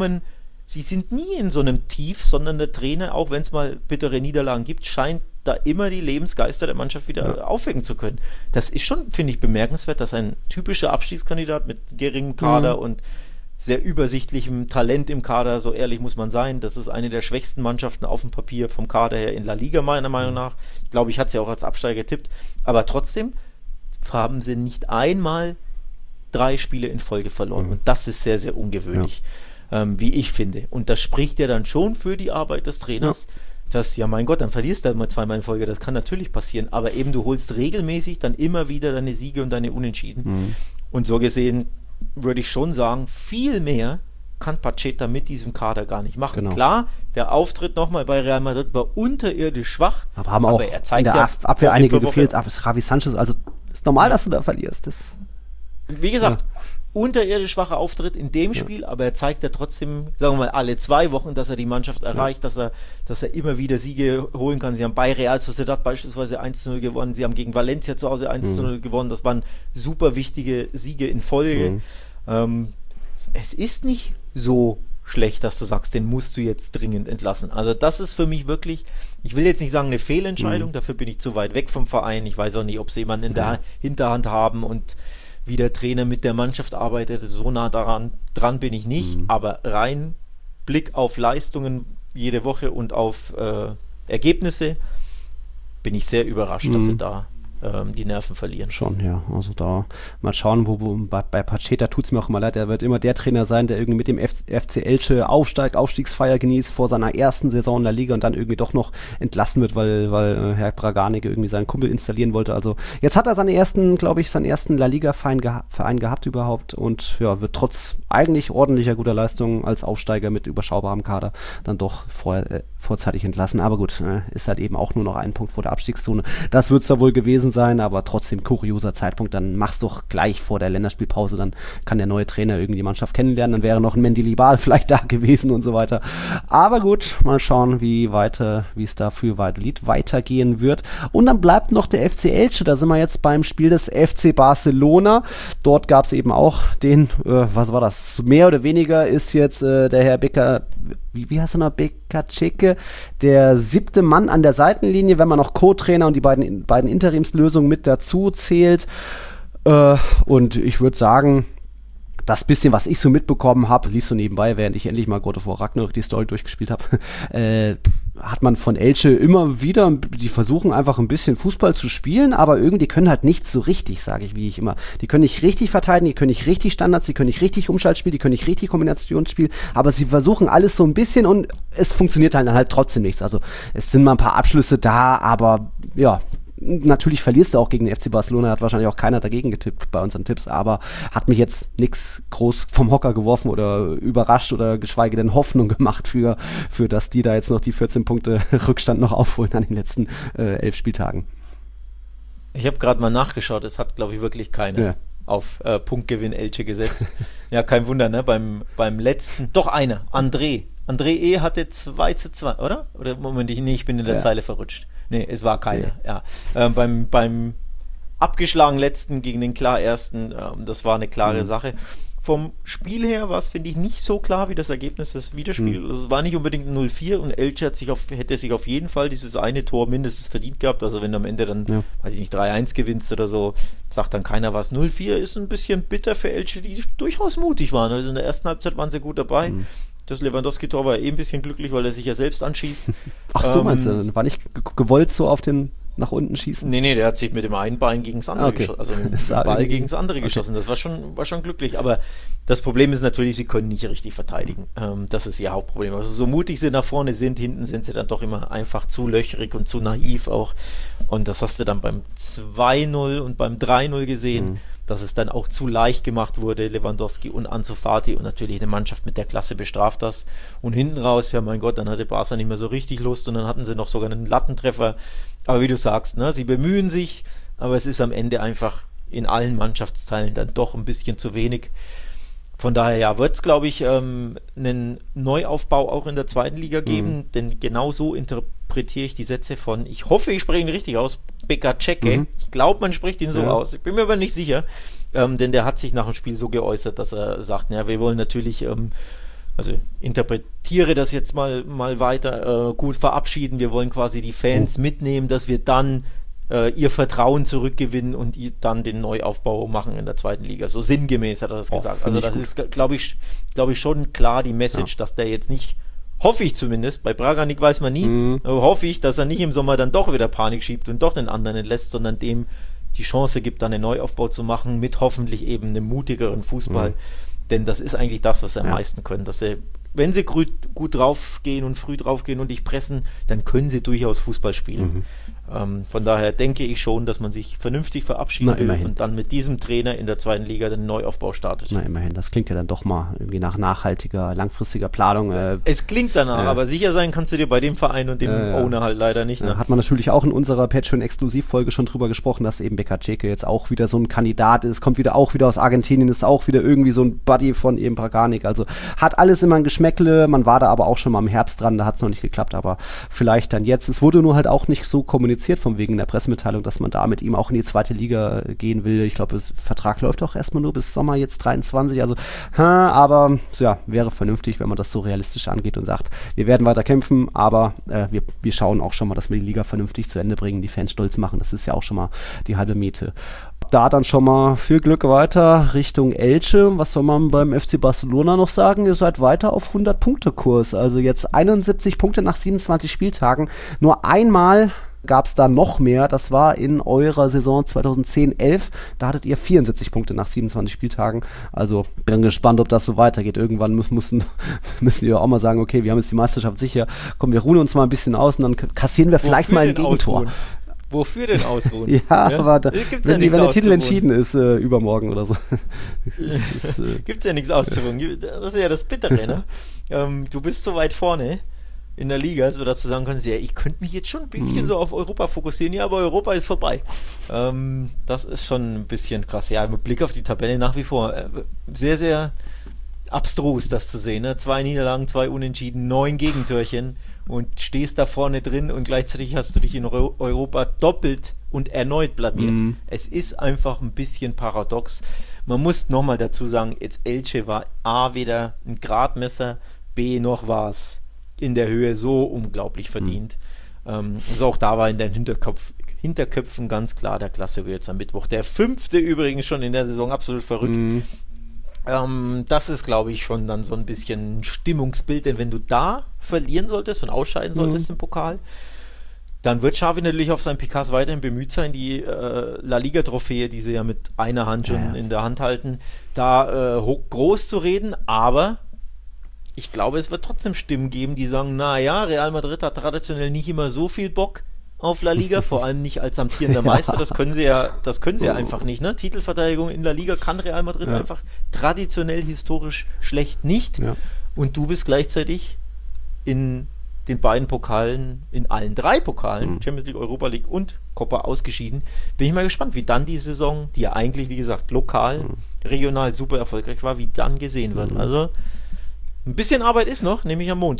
sie sind nie in so einem Tief, sondern der Trainer, auch wenn es mal bittere Niederlagen gibt, scheint da immer die Lebensgeister der Mannschaft wieder aufwecken zu können. Das ist schon, finde ich, bemerkenswert, dass ein typischer Abstiegskandidat mit geringem Kader und sehr übersichtlichem Talent im Kader, so ehrlich muss man sein, das ist eine der schwächsten Mannschaften auf dem Papier vom Kader her in La Liga, meiner Meinung nach. Ich glaube, ich hatte sie auch als Absteiger getippt, aber trotzdem haben sie nicht einmal 3 Spiele in Folge verloren, und das ist sehr, sehr ungewöhnlich, wie ich finde. Und das spricht ja dann schon für die Arbeit des Trainers, dass, ja mein Gott, dann verlierst du halt mal 2-mal in Folge, das kann natürlich passieren, aber eben du holst regelmäßig dann immer wieder deine Siege und deine Unentschieden. Und so gesehen würde ich schon sagen, viel mehr kann Pacheta mit diesem Kader gar nicht machen. Genau. Klar, der Auftritt nochmal bei Real Madrid war unterirdisch schwach, aber er zeigt in der Abwehr einige gefehlt, Javi Sanchez, also ist normal, dass du da verlierst. Wie gesagt, unterirdisch schwacher Auftritt in dem Spiel, aber er zeigt ja trotzdem, sagen wir mal, alle 2 Wochen, dass er die Mannschaft erreicht, dass er immer wieder Siege holen kann. Sie haben bei Real Sociedad beispielsweise 1-0 gewonnen, sie haben gegen Valencia zu Hause 1-0 gewonnen, das waren super wichtige Siege in Folge. Es ist nicht so schlecht, dass du sagst, den musst du jetzt dringend entlassen. Also das ist für mich wirklich, ich will jetzt nicht sagen eine Fehlentscheidung, dafür bin ich zu weit weg vom Verein, ich weiß auch nicht, ob sie jemanden in der Hinterhand haben und wie der Trainer mit der Mannschaft arbeitet, so nah dran bin ich nicht, aber rein Blick auf Leistungen jede Woche und auf Ergebnisse bin ich sehr überrascht, dass sie da die Nerven verlieren. Schon, ja. Also da mal schauen, bei Pacheta tut es mir auch immer leid, er wird immer der Trainer sein, der irgendwie mit dem FC Elche Aufstiegsfeier genießt vor seiner ersten Saison in der Liga und dann irgendwie doch noch entlassen wird, weil Herr Braganic irgendwie seinen Kumpel installieren wollte. Also jetzt hat er seinen ersten La Liga-Verein gehabt überhaupt und ja, wird trotz eigentlich ordentlicher guter Leistungen als Aufsteiger mit überschaubarem Kader dann doch vorzeitig entlassen. Aber gut, ist halt eben auch nur noch ein Punkt vor der Abstiegszone. Das wird es da wohl gewesen sein, aber trotzdem kurioser Zeitpunkt. Dann mach's doch gleich vor der Länderspielpause, dann kann der neue Trainer irgendwie die Mannschaft kennenlernen, dann wäre noch ein Mendilibar vielleicht da gewesen und so weiter. Aber gut, mal schauen, wie es da für Valladolid weitergehen wird. Und dann bleibt noch der FC Elche, da sind wir jetzt beim Spiel des FC Barcelona. Dort gab es eben auch was war das? Mehr oder weniger ist jetzt der Herr Becker, wie heißt er noch? Bekaceke, der 7. Mann an der Seitenlinie, wenn man noch Co-Trainer und die beiden Interimslösungen mit dazu zählt. Und ich würde sagen, das bisschen, was ich so mitbekommen habe, lief so nebenbei, während ich endlich mal God of War Ragnarök die Story durchgespielt habe, hat man von Elche immer wieder, die versuchen einfach ein bisschen Fußball zu spielen, aber irgendwie können halt nicht so richtig, sage ich, wie ich immer. Die können nicht richtig verteidigen, die können nicht richtig Standards, die können nicht richtig Umschaltspiel, die können nicht richtig Kombinationsspiel, aber sie versuchen alles so ein bisschen und es funktioniert halt trotzdem nichts. Also es sind mal ein paar Abschlüsse da, aber ja, natürlich verlierst du auch gegen den FC Barcelona, hat wahrscheinlich auch keiner dagegen getippt bei unseren Tipps, aber hat mich jetzt nichts groß vom Hocker geworfen oder überrascht oder geschweige denn Hoffnung gemacht für dass die da jetzt noch die 14 Punkte Rückstand noch aufholen an den letzten 11 Spieltagen. Ich habe gerade mal nachgeschaut, es hat, glaube ich, wirklich keiner auf Punktgewinn Elche gesetzt. Ja, kein Wunder, ne? Beim letzten, doch einer, André E. hatte 2:2, oder? Oder Moment, ich bin in der Zeile verrutscht. Nee, es war keiner, beim abgeschlagen letzten gegen den klar ersten, das war eine klare Sache. Vom Spiel her war es, finde ich, nicht so klar wie das Ergebnis des Wiederspiels. Also es war nicht unbedingt ein 0-4 und Elche hätte sich auf jeden Fall dieses eine Tor mindestens verdient gehabt. Also wenn du am Ende dann, weiß ich nicht, 3-1 gewinnst oder so, sagt dann keiner was. 0-4 ist ein bisschen bitter für Elche, die durchaus mutig waren. Also in der ersten Halbzeit waren sie gut dabei. Das Lewandowski-Tor war ein bisschen glücklich, weil er sich ja selbst anschießt. Ach so, meinst du? War nicht gewollt so auf den nach unten schießen? Nee, der hat sich mit dem einen Bein gegen das andere geschossen. Also mit dem Ball gegen das andere geschossen. Das war schon glücklich. Aber das Problem ist natürlich, sie können nicht richtig verteidigen. Das ist ihr Hauptproblem. Also so mutig sie nach vorne sind, hinten sind sie dann doch immer einfach zu löchrig und zu naiv auch. Und das hast du dann beim 2-0 und beim 3-0 gesehen, dass es dann auch zu leicht gemacht wurde. Lewandowski und Ansu Fati und natürlich eine Mannschaft mit der Klasse bestraft das. Und hinten raus, ja mein Gott, dann hatte Barca nicht mehr so richtig Lust und dann hatten sie noch sogar einen Lattentreffer. Aber wie du sagst, ne, sie bemühen sich, aber es ist am Ende einfach in allen Mannschaftsteilen dann doch ein bisschen zu wenig. Von daher, ja, wird es, glaube ich, einen Neuaufbau auch in der zweiten Liga geben, denn genau so interpretiere ich die Sätze von, ich hoffe, ich spreche ihn richtig aus, Bekaceke. Ich glaube, man spricht ihn so aus. Ich bin mir aber nicht sicher, denn der hat sich nach dem Spiel so geäußert, dass er sagt, wir wollen natürlich, also interpretiere das jetzt mal weiter, gut verabschieden, wir wollen quasi die Fans mitnehmen, dass wir dann ihr Vertrauen zurückgewinnen und dann den Neuaufbau machen in der zweiten Liga. So sinngemäß hat er das gesagt. Also das ist, glaube ich, schon klar die Message, dass der jetzt nicht, hoffe ich zumindest, bei Braganic weiß man nie, aber hoffe ich, dass er nicht im Sommer dann doch wieder Panik schiebt und doch den anderen entlässt, sondern dem die Chance gibt, dann einen Neuaufbau zu machen mit hoffentlich eben einem mutigeren Fußball. Denn das ist eigentlich das, was sie am meisten können, dass sie, wenn sie gut draufgehen und früh draufgehen und dich pressen, dann können sie durchaus Fußball spielen. Von daher denke ich schon, dass man sich vernünftig verabschieden will und dann mit diesem Trainer in der zweiten Liga den Neuaufbau startet. Na, immerhin, das klingt ja dann doch mal irgendwie nach nachhaltiger, langfristiger Planung. Es klingt danach, aber sicher sein kannst du dir bei dem Verein und dem Owner halt leider nicht. Ne? Hat man natürlich auch in unserer Patreon-Exklusivfolge schon drüber gesprochen, dass eben Bekaceke jetzt auch wieder so ein Kandidat ist, kommt auch wieder aus Argentinien, ist auch wieder irgendwie so ein Buddy von eben Braganic, also hat alles immer ein Geschmäckle, man war da aber auch schon mal im Herbst dran, da hat es noch nicht geklappt, aber vielleicht dann jetzt. Es wurde nur halt auch nicht so kommuniziert von wegen der Pressemitteilung, dass man da mit ihm auch in die zweite Liga gehen will. Ich glaube, der Vertrag läuft auch erstmal nur bis Sommer jetzt 23, also aber ja, wäre vernünftig, wenn man das so realistisch angeht und sagt, wir werden weiter kämpfen, aber wir schauen auch schon mal, dass wir die Liga vernünftig zu Ende bringen, die Fans stolz machen, das ist ja auch schon mal die halbe Miete. Da dann schon mal viel Glück weiter Richtung Elche. Was soll man beim FC Barcelona noch sagen? Ihr seid weiter auf 100-Punkte-Kurs. Also jetzt 71 Punkte nach 27 Spieltagen. Nur einmal gab es da noch mehr. Das war in eurer Saison 2010-11. Da hattet ihr 74 Punkte nach 27 Spieltagen. Also bin gespannt, ob das so weitergeht. Irgendwann müssen wir auch mal sagen, okay, wir haben jetzt die Meisterschaft sicher. Komm, wir ruhen uns mal ein bisschen aus und dann kassieren wir vielleicht mal ein Gegentor. Wofür denn ausruhen? Ja, aber wenn der Titel entschieden ist, übermorgen oder so. Gibt's ja nichts auszuruhen. Das ist ja das Bittere, ne? Du bist so weit vorne in der Liga, sodass du sagen kannst, ja, ich könnte mich jetzt schon ein bisschen so auf Europa fokussieren, ja, aber Europa ist vorbei. Das ist schon ein bisschen krass. Ja, mit Blick auf die Tabelle nach wie vor sehr, sehr abstrus, das zu sehen. Ne? 2 Niederlagen, 2 Unentschieden, 9 Gegentörchen und stehst da vorne drin und gleichzeitig hast du dich in Europa doppelt und erneut blamiert. Es ist einfach ein bisschen paradox. Man muss nochmal dazu sagen, jetzt Elche war A, weder ein Gradmesser, B, noch war es in der Höhe so unglaublich verdient. Also auch da war in den Hinterköpfen ganz klar, der Klasse wird jetzt am Mittwoch. Der 5. übrigens schon in der Saison, absolut verrückt. Das ist, glaube ich, schon dann so ein bisschen ein Stimmungsbild, denn wenn du da verlieren solltest und ausscheiden solltest im Pokal, dann wird Xavi natürlich auf seinen PKs weiterhin bemüht sein, die La Liga-Trophäe, die sie ja mit einer Hand schon in der Hand halten, da groß zu reden, aber ich glaube, es wird trotzdem Stimmen geben, die sagen, naja, Real Madrid hat traditionell nicht immer so viel Bock auf La Liga, vor allem nicht als amtierender Meister, das können sie ja einfach nicht, ne? Titelverteidigung in La Liga kann Real Madrid einfach traditionell historisch schlecht nicht und du bist gleichzeitig in den beiden Pokalen, in allen 3 Pokalen, Champions League, Europa League und Copa ausgeschieden. Bin ich mal gespannt, wie dann die Saison, die ja eigentlich, wie gesagt, lokal, regional super erfolgreich war, wie dann gesehen wird. Also ein bisschen Arbeit ist noch, nämlich am Montag.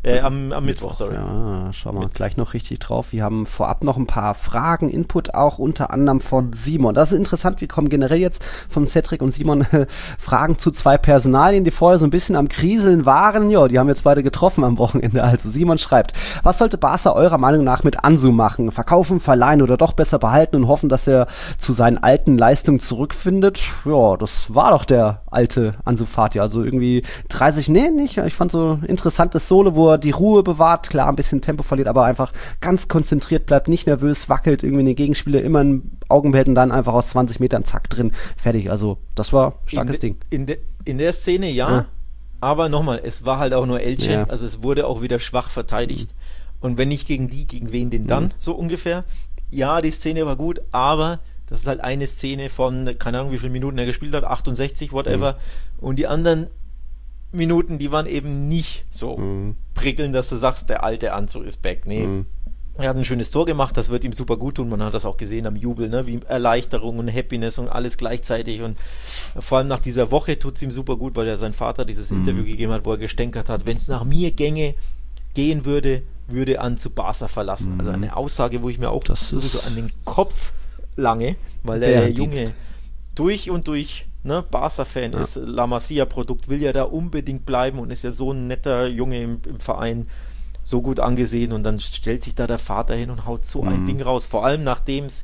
Am Mittwoch, sorry. Ja, schauen wir gleich noch richtig drauf. Wir haben vorab noch ein paar Fragen, Input auch unter anderem von Simon. Das ist interessant, wir kommen generell jetzt von Cedric und Simon Fragen zu 2 Personalien, die vorher so ein bisschen am Kriseln waren. Ja, die haben jetzt beide getroffen am Wochenende. Also Simon schreibt, was sollte Barca eurer Meinung nach mit Ansu machen? Verkaufen, verleihen oder doch besser behalten und hoffen, dass er zu seinen alten Leistungen zurückfindet? Ja, das war doch der alte Ansu Fati. Also irgendwie 30, nicht. Ich fand so interessantes Solo, wo er die Ruhe bewahrt, klar, ein bisschen Tempo verliert, aber einfach ganz konzentriert bleibt, nicht nervös, wackelt irgendwie den Gegenspieler immer ein Augen behält und dann einfach aus 20 Metern, zack, drin, fertig. Also, das war ein starkes Ding. In der Szene ja, aber nochmal, es war halt auch nur Elche, Ja. also es wurde auch wieder schwach verteidigt. Und wenn nicht gegen die, gegen wen denn dann, so ungefähr? Ja, die Szene war gut, aber das ist halt eine Szene von, keine Ahnung, wie viele Minuten er gespielt hat, 68, whatever. Und die anderen Minuten, die waren eben nicht so prickelnd, dass du sagst, der alte Anzug ist back. Nee. Er hat ein schönes Tor gemacht, das wird ihm super gut tun. Man hat das auch gesehen am Jubel, ne? Wie Erleichterung und Happiness und alles gleichzeitig. Und vor allem nach dieser Woche tut es ihm super gut, weil er sein Vater dieses Interview gegeben hat, wo er gestänkert hat, wenn es nach mir gehen würde, würde Ansu Barca verlassen. Also eine Aussage, wo ich mir auch sowieso an den Kopf lange, weil der Junge durch und durch Barca-Fan ist, La Masia-Produkt, will ja da unbedingt bleiben und ist ja so ein netter Junge im Verein, so gut angesehen, und dann stellt sich da der Vater hin und haut so ein Ding raus. Vor allem nachdem es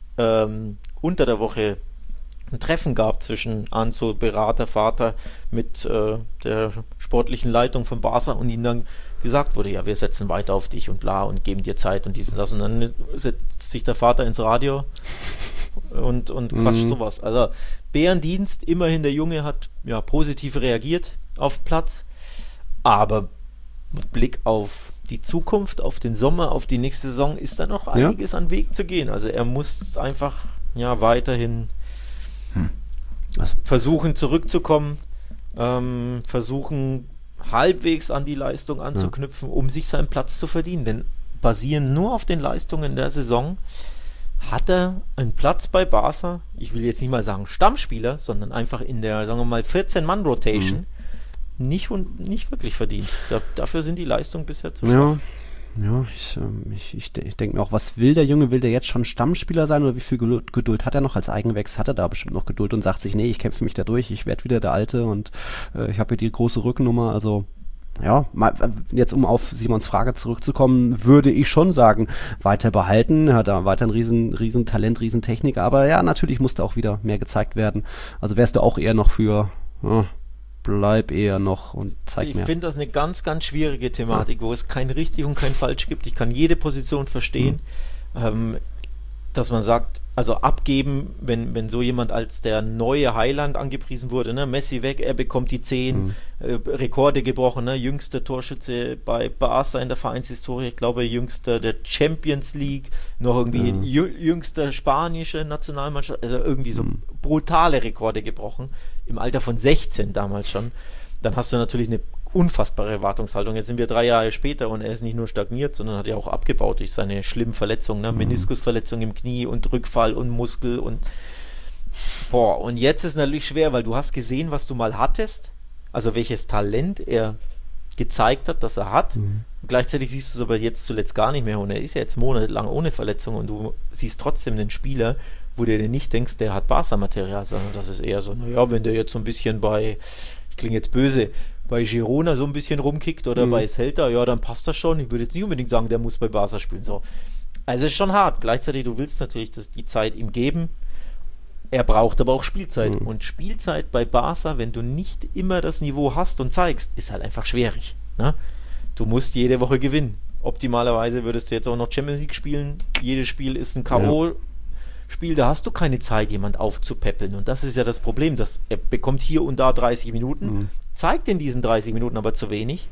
unter der Woche ein Treffen gab zwischen Ansu, Berater, Vater mit der sportlichen Leitung von Barca und ihnen dann gesagt wurde, ja, wir setzen weiter auf dich und bla und geben dir Zeit und dies und das, und dann setzt sich der Vater ins Radio und quatscht sowas. Also Bärendienst, immerhin der Junge hat ja positiv reagiert auf Platz, aber mit Blick auf die Zukunft, auf den Sommer, auf die nächste Saison ist da noch einiges an Weg zu gehen. Also er muss einfach weiterhin versuchen zurückzukommen, versuchen halbwegs an die Leistung anzuknüpfen, um sich seinen Platz zu verdienen. Denn basierend nur auf den Leistungen der Saison hat er einen Platz bei Barca, ich will jetzt nicht mal sagen Stammspieler, sondern einfach in der, sagen wir mal, 14-Mann-Rotation nicht wirklich verdient. Dafür sind die Leistungen bisher zu schwach. Ja, ich denke mir auch, was will der Junge? Will der jetzt schon Stammspieler sein oder wie viel Geduld hat er noch als Eigenwächs? Hat er da bestimmt noch Geduld und sagt sich, nee, ich kämpfe mich da durch, ich werde wieder der Alte und ich habe hier die große Rückennummer, also ja, jetzt um auf Simons Frage zurückzukommen, würde ich schon sagen, weiter behalten, hat er weiter ein riesen Talent, riesen Technik, aber ja, natürlich musste auch wieder mehr gezeigt werden. Also wärst du auch eher noch für, bleib eher noch und zeig mehr. Ich finde das eine ganz, ganz schwierige Thematik, wo es kein richtig und kein falsch gibt. Ich kann jede Position verstehen, dass man sagt, also abgeben, wenn so jemand als der neue Heiland angepriesen wurde, ne? Messi weg, er bekommt die 10, Rekorde gebrochen, ne? Jüngster Torschütze bei Barca in der Vereinshistorie, ich glaube jüngster der Champions League, noch irgendwie jüngster spanische Nationalmannschaft, also irgendwie so brutale Rekorde gebrochen, im Alter von 16 damals schon. Dann hast du natürlich eine unfassbare Erwartungshaltung. Jetzt sind wir 3 Jahre später und er ist nicht nur stagniert, sondern hat ja auch abgebaut durch seine schlimmen Verletzungen, ne? Meniskusverletzung im Knie und Rückfall und Muskel und und jetzt ist es natürlich schwer, weil du hast gesehen, was du mal hattest, also welches Talent er gezeigt hat, dass er hat. Und gleichzeitig siehst du es aber jetzt zuletzt gar nicht mehr und er ist ja jetzt monatelang ohne Verletzung und du siehst trotzdem den Spieler, wo du dir nicht denkst, der hat Barca-Material, sondern das ist eher so, naja, wenn der jetzt so ein bisschen ich klinge jetzt böse, bei Girona so ein bisschen rumkickt oder bei Celta, ja, dann passt das schon. Ich würde jetzt nicht unbedingt sagen, der muss bei Barca spielen. So. Also es ist schon hart. Gleichzeitig, du willst natürlich die Zeit ihm geben. Er braucht aber auch Spielzeit. Und Spielzeit bei Barca, wenn du nicht immer das Niveau hast und zeigst, ist halt einfach schwierig. Ne? Du musst jede Woche gewinnen. Optimalerweise würdest du jetzt auch noch Champions League spielen. Jedes Spiel ist ein K.O.-Spiel. Da hast du keine Zeit, jemand aufzupäppeln. Und das ist ja das Problem. Er bekommt hier und da 30 Minuten, zeigt in diesen 30 Minuten aber zu wenig.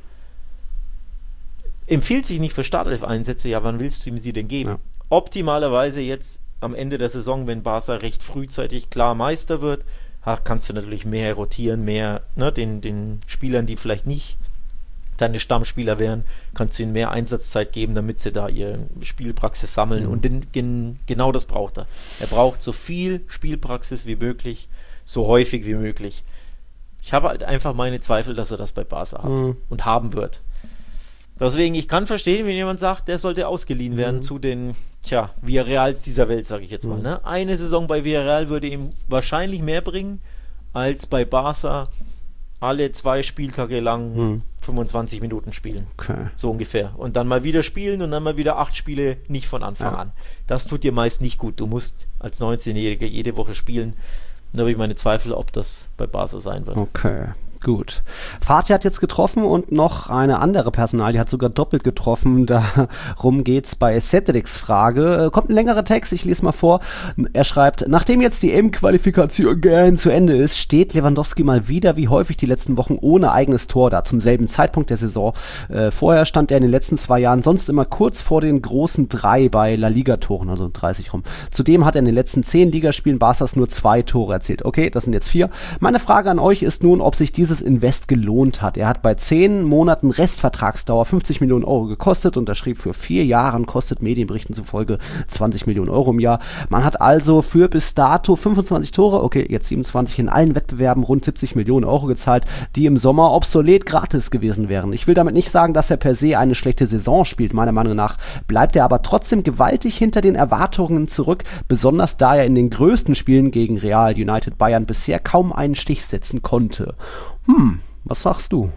Empfiehlt sich nicht für Startelf-Einsätze, ja, wann willst du ihm sie denn geben? Ja. Optimalerweise jetzt am Ende der Saison, wenn Barca recht frühzeitig klar Meister wird, kannst du natürlich mehr rotieren, mehr den Spielern, die vielleicht nicht deine Stammspieler wären, kannst du ihnen mehr Einsatzzeit geben, damit sie da ihre Spielpraxis sammeln und genau das braucht er. Er braucht so viel Spielpraxis wie möglich, so häufig wie möglich. Ich habe halt einfach meine Zweifel, dass er das bei Barca hat und haben wird. Deswegen, ich kann verstehen, wenn jemand sagt, der sollte ausgeliehen werden zu den, Villarreals dieser Welt, sage ich jetzt mal. Ne? Eine Saison bei Villarreal würde ihm wahrscheinlich mehr bringen, als bei Barca alle 2 Spieltage lang 25 Minuten spielen. Okay. So ungefähr. Und dann mal wieder spielen und dann mal wieder 8 Spiele nicht von Anfang an. Das tut dir meist nicht gut. Du musst als 19-Jähriger jede Woche spielen. Da habe ich meine Zweifel, ob das bei Barca sein wird. Okay. Gut. Fatih hat jetzt getroffen und noch eine andere Personalie hat sogar doppelt getroffen. Darum geht's bei Cedrics Frage. Kommt ein längerer Text, ich lese mal vor. Er schreibt, nachdem jetzt die EM-Qualifikation gern zu Ende ist, steht Lewandowski mal wieder wie häufig die letzten Wochen ohne eigenes Tor da. Zum selben Zeitpunkt der Saison. Vorher stand er in den letzten 2 Jahren sonst immer kurz vor den großen 3 bei La Liga-Toren, also 30 rum. Zudem hat er in den letzten 10 Ligaspielen Barças nur 2 Tore erzielt. Okay, das sind jetzt 4. Meine Frage an euch ist nun, ob sich dieses Invest gelohnt hat. Er hat bei 10 Monaten Restvertragsdauer 50 Millionen Euro gekostet, unterschrieb für 4 Jahre, kostet Medienberichten zufolge 20 Millionen Euro im Jahr. Man hat also für bis dato 25 Tore, okay, jetzt 27 in allen Wettbewerben rund 70 Millionen Euro gezahlt, die im Sommer obsolet gratis gewesen wären. Ich will damit nicht sagen, dass er per se eine schlechte Saison spielt. Meiner Meinung nach bleibt er aber trotzdem gewaltig hinter den Erwartungen zurück, besonders da er in den größten Spielen gegen Real, United, Bayern bisher kaum einen Stich setzen konnte. Was sagst du?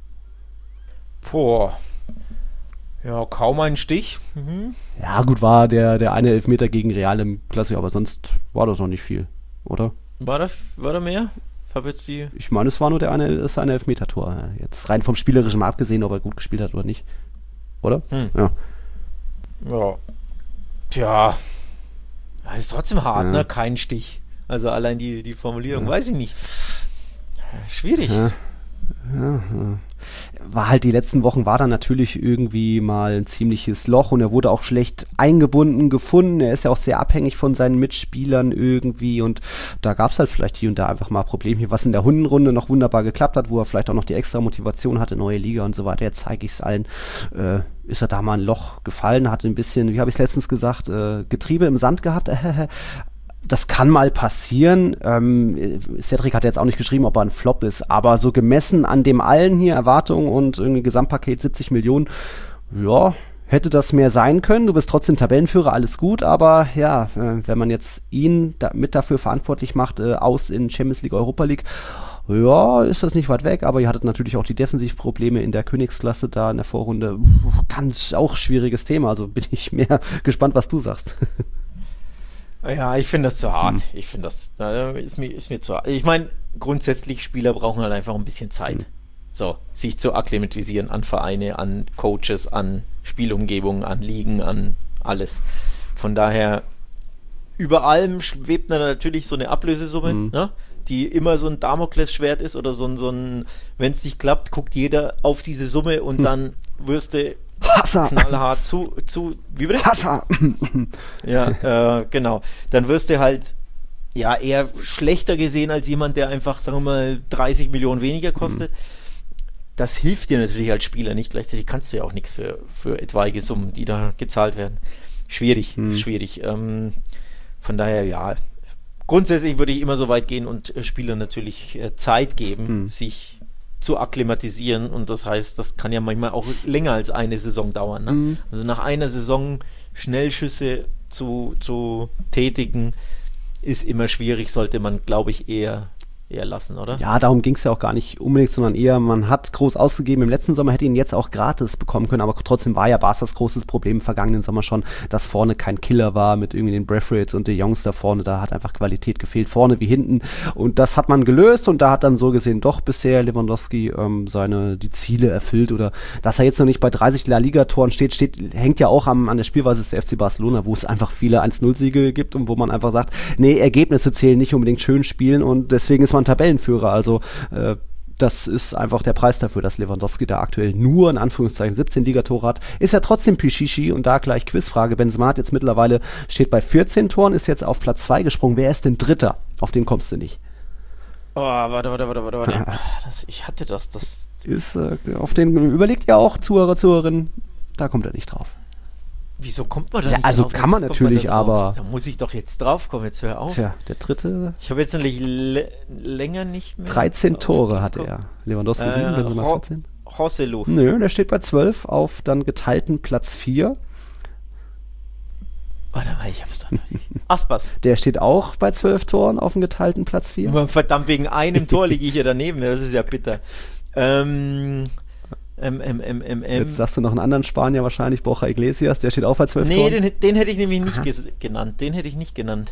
Boah. Ja, kaum ein Stich. Ja, gut, war der eine Elfmeter gegen Real im Klassiker, aber sonst war das noch nicht viel, oder? War da mehr? Ich meine, es war nur das eine Elfmeter-Tor. Jetzt rein vom Spielerischen mal abgesehen, ob er gut gespielt hat oder nicht. Oder? Ja. Tja. Ja, ist trotzdem hart, ne? Kein Stich. Also allein die Formulierung, weiß ich nicht. Schwierig. Ja. War halt die letzten Wochen, war da natürlich irgendwie mal ein ziemliches Loch und er wurde auch schlecht eingebunden gefunden. Er ist ja auch sehr abhängig von seinen Mitspielern irgendwie und da gab es halt vielleicht hier und da einfach mal Probleme, was in der Hinrunde noch wunderbar geklappt hat, wo er vielleicht auch noch die extra Motivation hatte, neue Liga und so weiter. Jetzt zeige ich es allen. Ist er da mal ein Loch gefallen, hatte ein bisschen, wie habe ich es letztens gesagt, Getriebe im Sand gehabt. Das kann mal passieren. Cedric hat jetzt auch nicht geschrieben, ob er ein Flop ist, aber so gemessen an dem allen hier, Erwartungen und irgendwie Gesamtpaket 70 Millionen, ja, hätte das mehr sein können. Du bist trotzdem Tabellenführer, alles gut, aber ja, wenn man jetzt ihn mit dafür verantwortlich macht, aus in Champions League, Europa League, ja, ist das nicht weit weg, aber ihr hattet natürlich auch die Defensivprobleme in der Königsklasse da in der Vorrunde. Ganz auch schwieriges Thema, also bin ich mehr gespannt, was du sagst. Ja, ich finde das zu hart. Ich finde das ist mir zu hart. Ich meine, grundsätzlich Spieler brauchen halt einfach ein bisschen Zeit. So, sich zu akklimatisieren an Vereine, an Coaches, an Spielumgebungen, an Ligen, an alles. Von daher, über allem schwebt dann natürlich so eine Ablösesumme, ne? Die immer so ein Damoklesschwert ist oder so ein, wenn es nicht klappt, guckt jeder auf diese Summe und dann wirst du knallhart wie bitte? Hasser! Ja, genau. Dann wirst du halt eher schlechter gesehen als jemand, der einfach, sagen wir mal, 30 Millionen weniger kostet. Das hilft dir natürlich als Spieler nicht. Gleichzeitig kannst du ja auch nichts für etwaige Summen, die da gezahlt werden. Schwierig. Von daher, grundsätzlich würde ich immer so weit gehen und Spielern natürlich Zeit geben, sich zu akklimatisieren, und das heißt, das kann ja manchmal auch länger als eine Saison dauern. Ne? Also nach einer Saison Schnellschüsse zu tätigen, ist immer schwierig, sollte man, glaube ich, eher lassen, oder? Ja, darum ging es ja auch gar nicht unbedingt, sondern eher, man hat groß ausgegeben im letzten Sommer, hätte ihn jetzt auch gratis bekommen können, aber trotzdem war ja Barças großes Problem im vergangenen Sommer schon, dass vorne kein Killer war mit irgendwie den Braithwaite's und De Jongs da vorne, da hat einfach Qualität gefehlt, vorne wie hinten, und das hat man gelöst und da hat dann so gesehen doch bisher Lewandowski die Ziele erfüllt, oder dass er jetzt noch nicht bei 30 La Liga-Toren steht, hängt ja auch an der Spielweise des FC Barcelona, wo es einfach viele 1-0-Siege gibt und wo man einfach sagt, nee, Ergebnisse zählen nicht unbedingt, schön spielen, und deswegen ist man Tabellenführer, also das ist einfach der Preis dafür, dass Lewandowski da aktuell nur in Anführungszeichen 17 Ligatore hat. Ist ja trotzdem Pichichi, und da gleich Quizfrage. Benzema hat jetzt mittlerweile, steht bei 14 Toren, ist jetzt auf Platz 2 gesprungen. Wer ist denn Dritter? Auf den kommst du nicht. Oh, warte. Ich hatte das. Ist auf den, überlegt ja auch Zuhörer, da kommt er nicht drauf. Wieso kommt man da nicht drauf? Also kann man natürlich, aber... Da muss ich doch jetzt drauf kommen, jetzt hör auf. Tja, der Dritte... Ich habe jetzt nämlich länger nicht mehr... 13 Tore hatte er. Lewandowski 7, Benzema 14. Joselu. Nö, der steht bei 12 auf dann geteilten Platz 4. Warte mal, ich hab's doch nicht. Aspas. Der steht auch bei 12 Toren auf dem geteilten Platz 4. Verdammt, wegen einem Tor liege ich hier daneben. Das ist ja bitter. Jetzt sagst du noch einen anderen Spanier wahrscheinlich, Borja Iglesias, der steht auch bei 12 Toren. Nee, den hätte ich nämlich nicht genannt. Den hätte ich nicht genannt.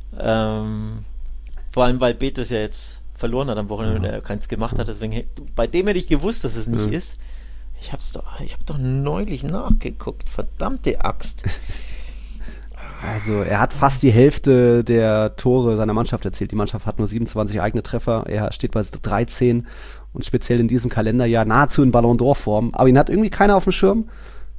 Vor allem, weil Betis ja jetzt verloren hat am Wochenende und er keins gemacht hat. Deswegen, bei dem hätte ich gewusst, dass es nicht ist. Ich habe doch neulich nachgeguckt. Verdammte Axt. Also er hat fast die Hälfte der Tore seiner Mannschaft erzielt. Die Mannschaft hat nur 27 eigene Treffer. Er steht bei 13 und speziell in diesem Kalenderjahr nahezu in Ballon d'Or-Form. Aber ihn hat irgendwie keiner auf dem Schirm.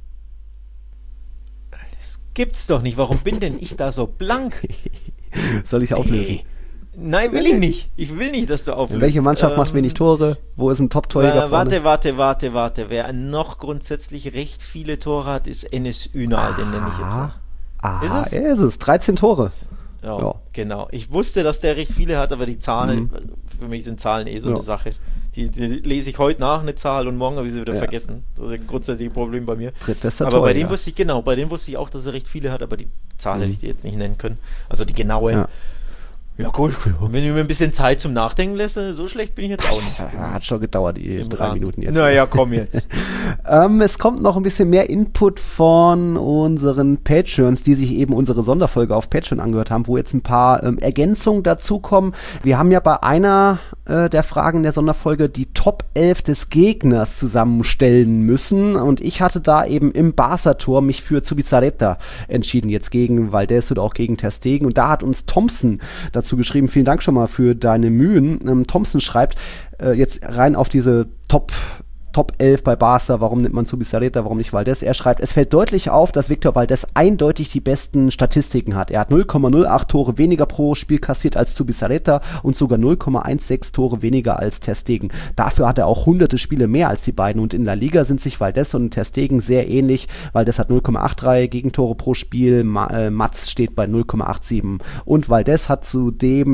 Das gibt's doch nicht. Warum bin denn ich da so blank? Soll ich auflösen? Nein, will ich nicht. Ich will nicht, dass du auflöst. Welche Mannschaft macht wenig Tore? Wo ist ein Top-Torjäger vorne? Warte. Wer noch grundsätzlich recht viele Tore hat, ist Enes Ünal. Den nenne ich jetzt mal. Aha, ist es. 13 Tore. Ja, genau. Ich wusste, dass der recht viele hat, aber die Zahlen, für mich sind Zahlen so eine Sache. Die lese ich heute nach, eine Zahl, und morgen habe ich sie wieder vergessen. Das ist ein grundsätzliches Problem bei mir. Drittbester aber Torjäger. Bei dem wusste ich auch, dass er recht viele hat, aber die Zahl hätte ich dir jetzt nicht nennen können. Also die genaue. Ja. Ja, gut. Wenn du mir ein bisschen Zeit zum Nachdenken lässt, so schlecht bin ich jetzt auch nicht. Hat schon gedauert, die 3 Minuten jetzt. Naja, komm jetzt. Es kommt noch ein bisschen mehr Input von unseren Patreons, die sich eben unsere Sonderfolge auf Patreon angehört haben, wo jetzt ein paar Ergänzungen dazukommen. Wir haben ja bei einer der Fragen der Sonderfolge die Top 11 des Gegners zusammenstellen müssen, und ich hatte da eben im Barca-Tor mich für Zubizarreta entschieden, jetzt gegen Valdés oder auch gegen Ter Stegen, und da hat uns Thompson dazu geschrieben, vielen Dank schon mal für deine Mühen. Thompson schreibt jetzt rein auf diese Top 11 bei Barca, warum nimmt man Zubizarreta, warum nicht Valdés? Er schreibt, es fällt deutlich auf, dass Víctor Valdés eindeutig die besten Statistiken hat. Er hat 0,08 Tore weniger pro Spiel kassiert als Zubizarreta und sogar 0,16 Tore weniger als Ter Stegen. Dafür hat er auch hunderte Spiele mehr als die beiden, und in La Liga sind sich Valdés und Ter Stegen sehr ähnlich. Valdés hat 0,83 Gegentore pro Spiel, Mats steht bei 0,87 und Valdés hat zudem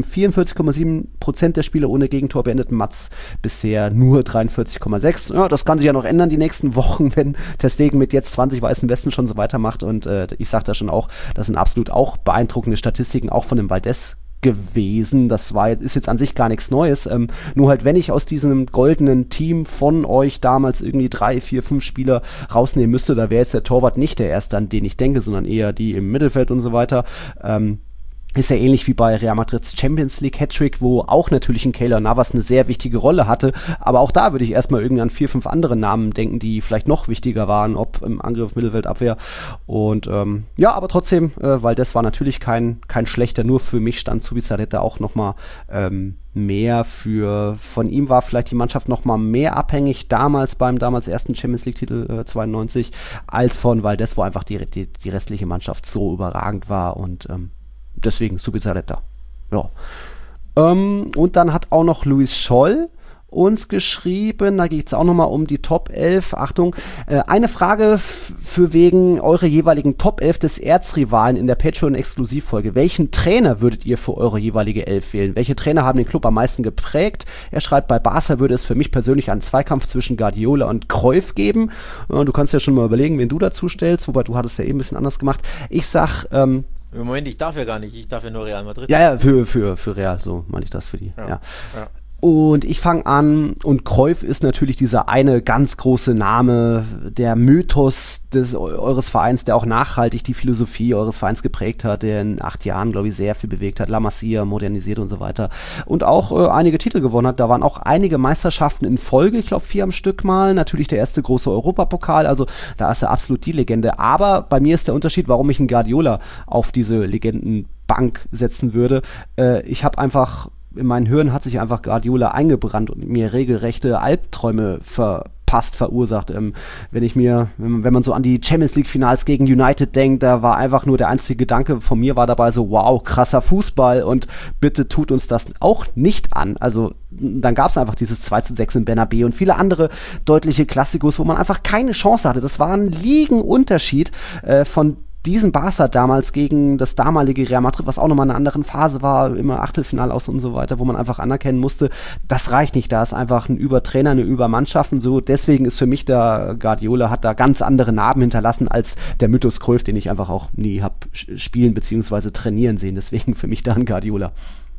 44,7% der Spiele ohne Gegentor beendet, Mats bisher nur 43,6. Ja, das kann sich ja noch ändern die nächsten Wochen, wenn Ter Stegen mit jetzt 20 weißen Westen schon so weitermacht, und ich sag da schon auch, das sind absolut auch beeindruckende Statistiken, auch von dem Valdés gewesen. Das ist jetzt an sich gar nichts Neues. Nur halt, wenn ich aus diesem goldenen Team von euch damals irgendwie 3, 4, 5 Spieler rausnehmen müsste, da wäre jetzt der Torwart nicht der erste, an den ich denke, sondern eher die im Mittelfeld und so weiter. Ist ja ähnlich wie bei Real Madrids Champions League Hattrick, wo auch natürlich ein Keylor Navas eine sehr wichtige Rolle hatte, aber auch da würde ich erstmal irgendwie an 4, 5 andere Namen denken, die vielleicht noch wichtiger waren, ob im Angriff, Mittelfeld, Abwehr, und aber trotzdem, weil das war natürlich kein schlechter, nur für mich stand Zubizarreta auch nochmal mehr von ihm war vielleicht die Mannschaft nochmal mehr abhängig damals beim ersten Champions League Titel 92 als von Valdés, wo einfach die restliche Mannschaft so überragend war, und deswegen Zubizarreta. Ja. Und dann hat auch noch Luis Scholl uns geschrieben, da geht es auch nochmal um die Top 11. Achtung, eine Frage für wegen eure jeweiligen Top 11 des Erzrivalen in der Patreon-Exklusivfolge. Welchen Trainer würdet ihr für eure jeweilige 11 wählen? Welche Trainer haben den Club am meisten geprägt? Er schreibt, bei Barca würde es für mich persönlich einen Zweikampf zwischen Guardiola und Cruyff geben. Du kannst ja schon mal überlegen, wen du dazu stellst, wobei du hattest ja eben ein bisschen anders gemacht. Ich sag, Moment, ich darf ja gar nicht, ich darf ja nur Real Madrid. Ja, für Real, so meine ich das für die. Ja. Und ich fange an, und Cruyff ist natürlich dieser eine ganz große Name, der Mythos eures Vereins, der auch nachhaltig die Philosophie eures Vereins geprägt hat, der in 8 Jahren, glaube ich, sehr viel bewegt hat, La Masia modernisiert und so weiter, und auch einige Titel gewonnen hat. Da waren auch einige Meisterschaften in Folge, ich glaube 4 am Stück mal, natürlich der erste große Europapokal, also da ist er absolut die Legende. Aber bei mir ist der Unterschied, warum ich einen Guardiola auf diese Legendenbank setzen würde. Ich habe einfach in meinen Hirn hat sich einfach Guardiola eingebrannt und mir regelrechte Albträume verursacht. Wenn man so an die Champions League Finals gegen United denkt, da war einfach nur der einzige Gedanke von mir war dabei so, wow, krasser Fußball, und bitte tut uns das auch nicht an. Also dann gab es einfach dieses 2:6 in Bernabeu und viele andere deutliche Klassikos, wo man einfach keine Chance hatte. Das war ein Liegenunterschied von diesen Barca damals gegen das damalige Real Madrid, was auch nochmal in einer anderen Phase war, immer Achtelfinale aus und so weiter, wo man einfach anerkennen musste, das reicht nicht, da ist einfach ein Übertrainer, eine Übermannschaft und so, deswegen ist für mich der Guardiola, hat da ganz andere Narben hinterlassen als der Mythos Cruyff, den ich einfach auch nie habe spielen bzw. trainieren sehen, deswegen für mich da ein Guardiola.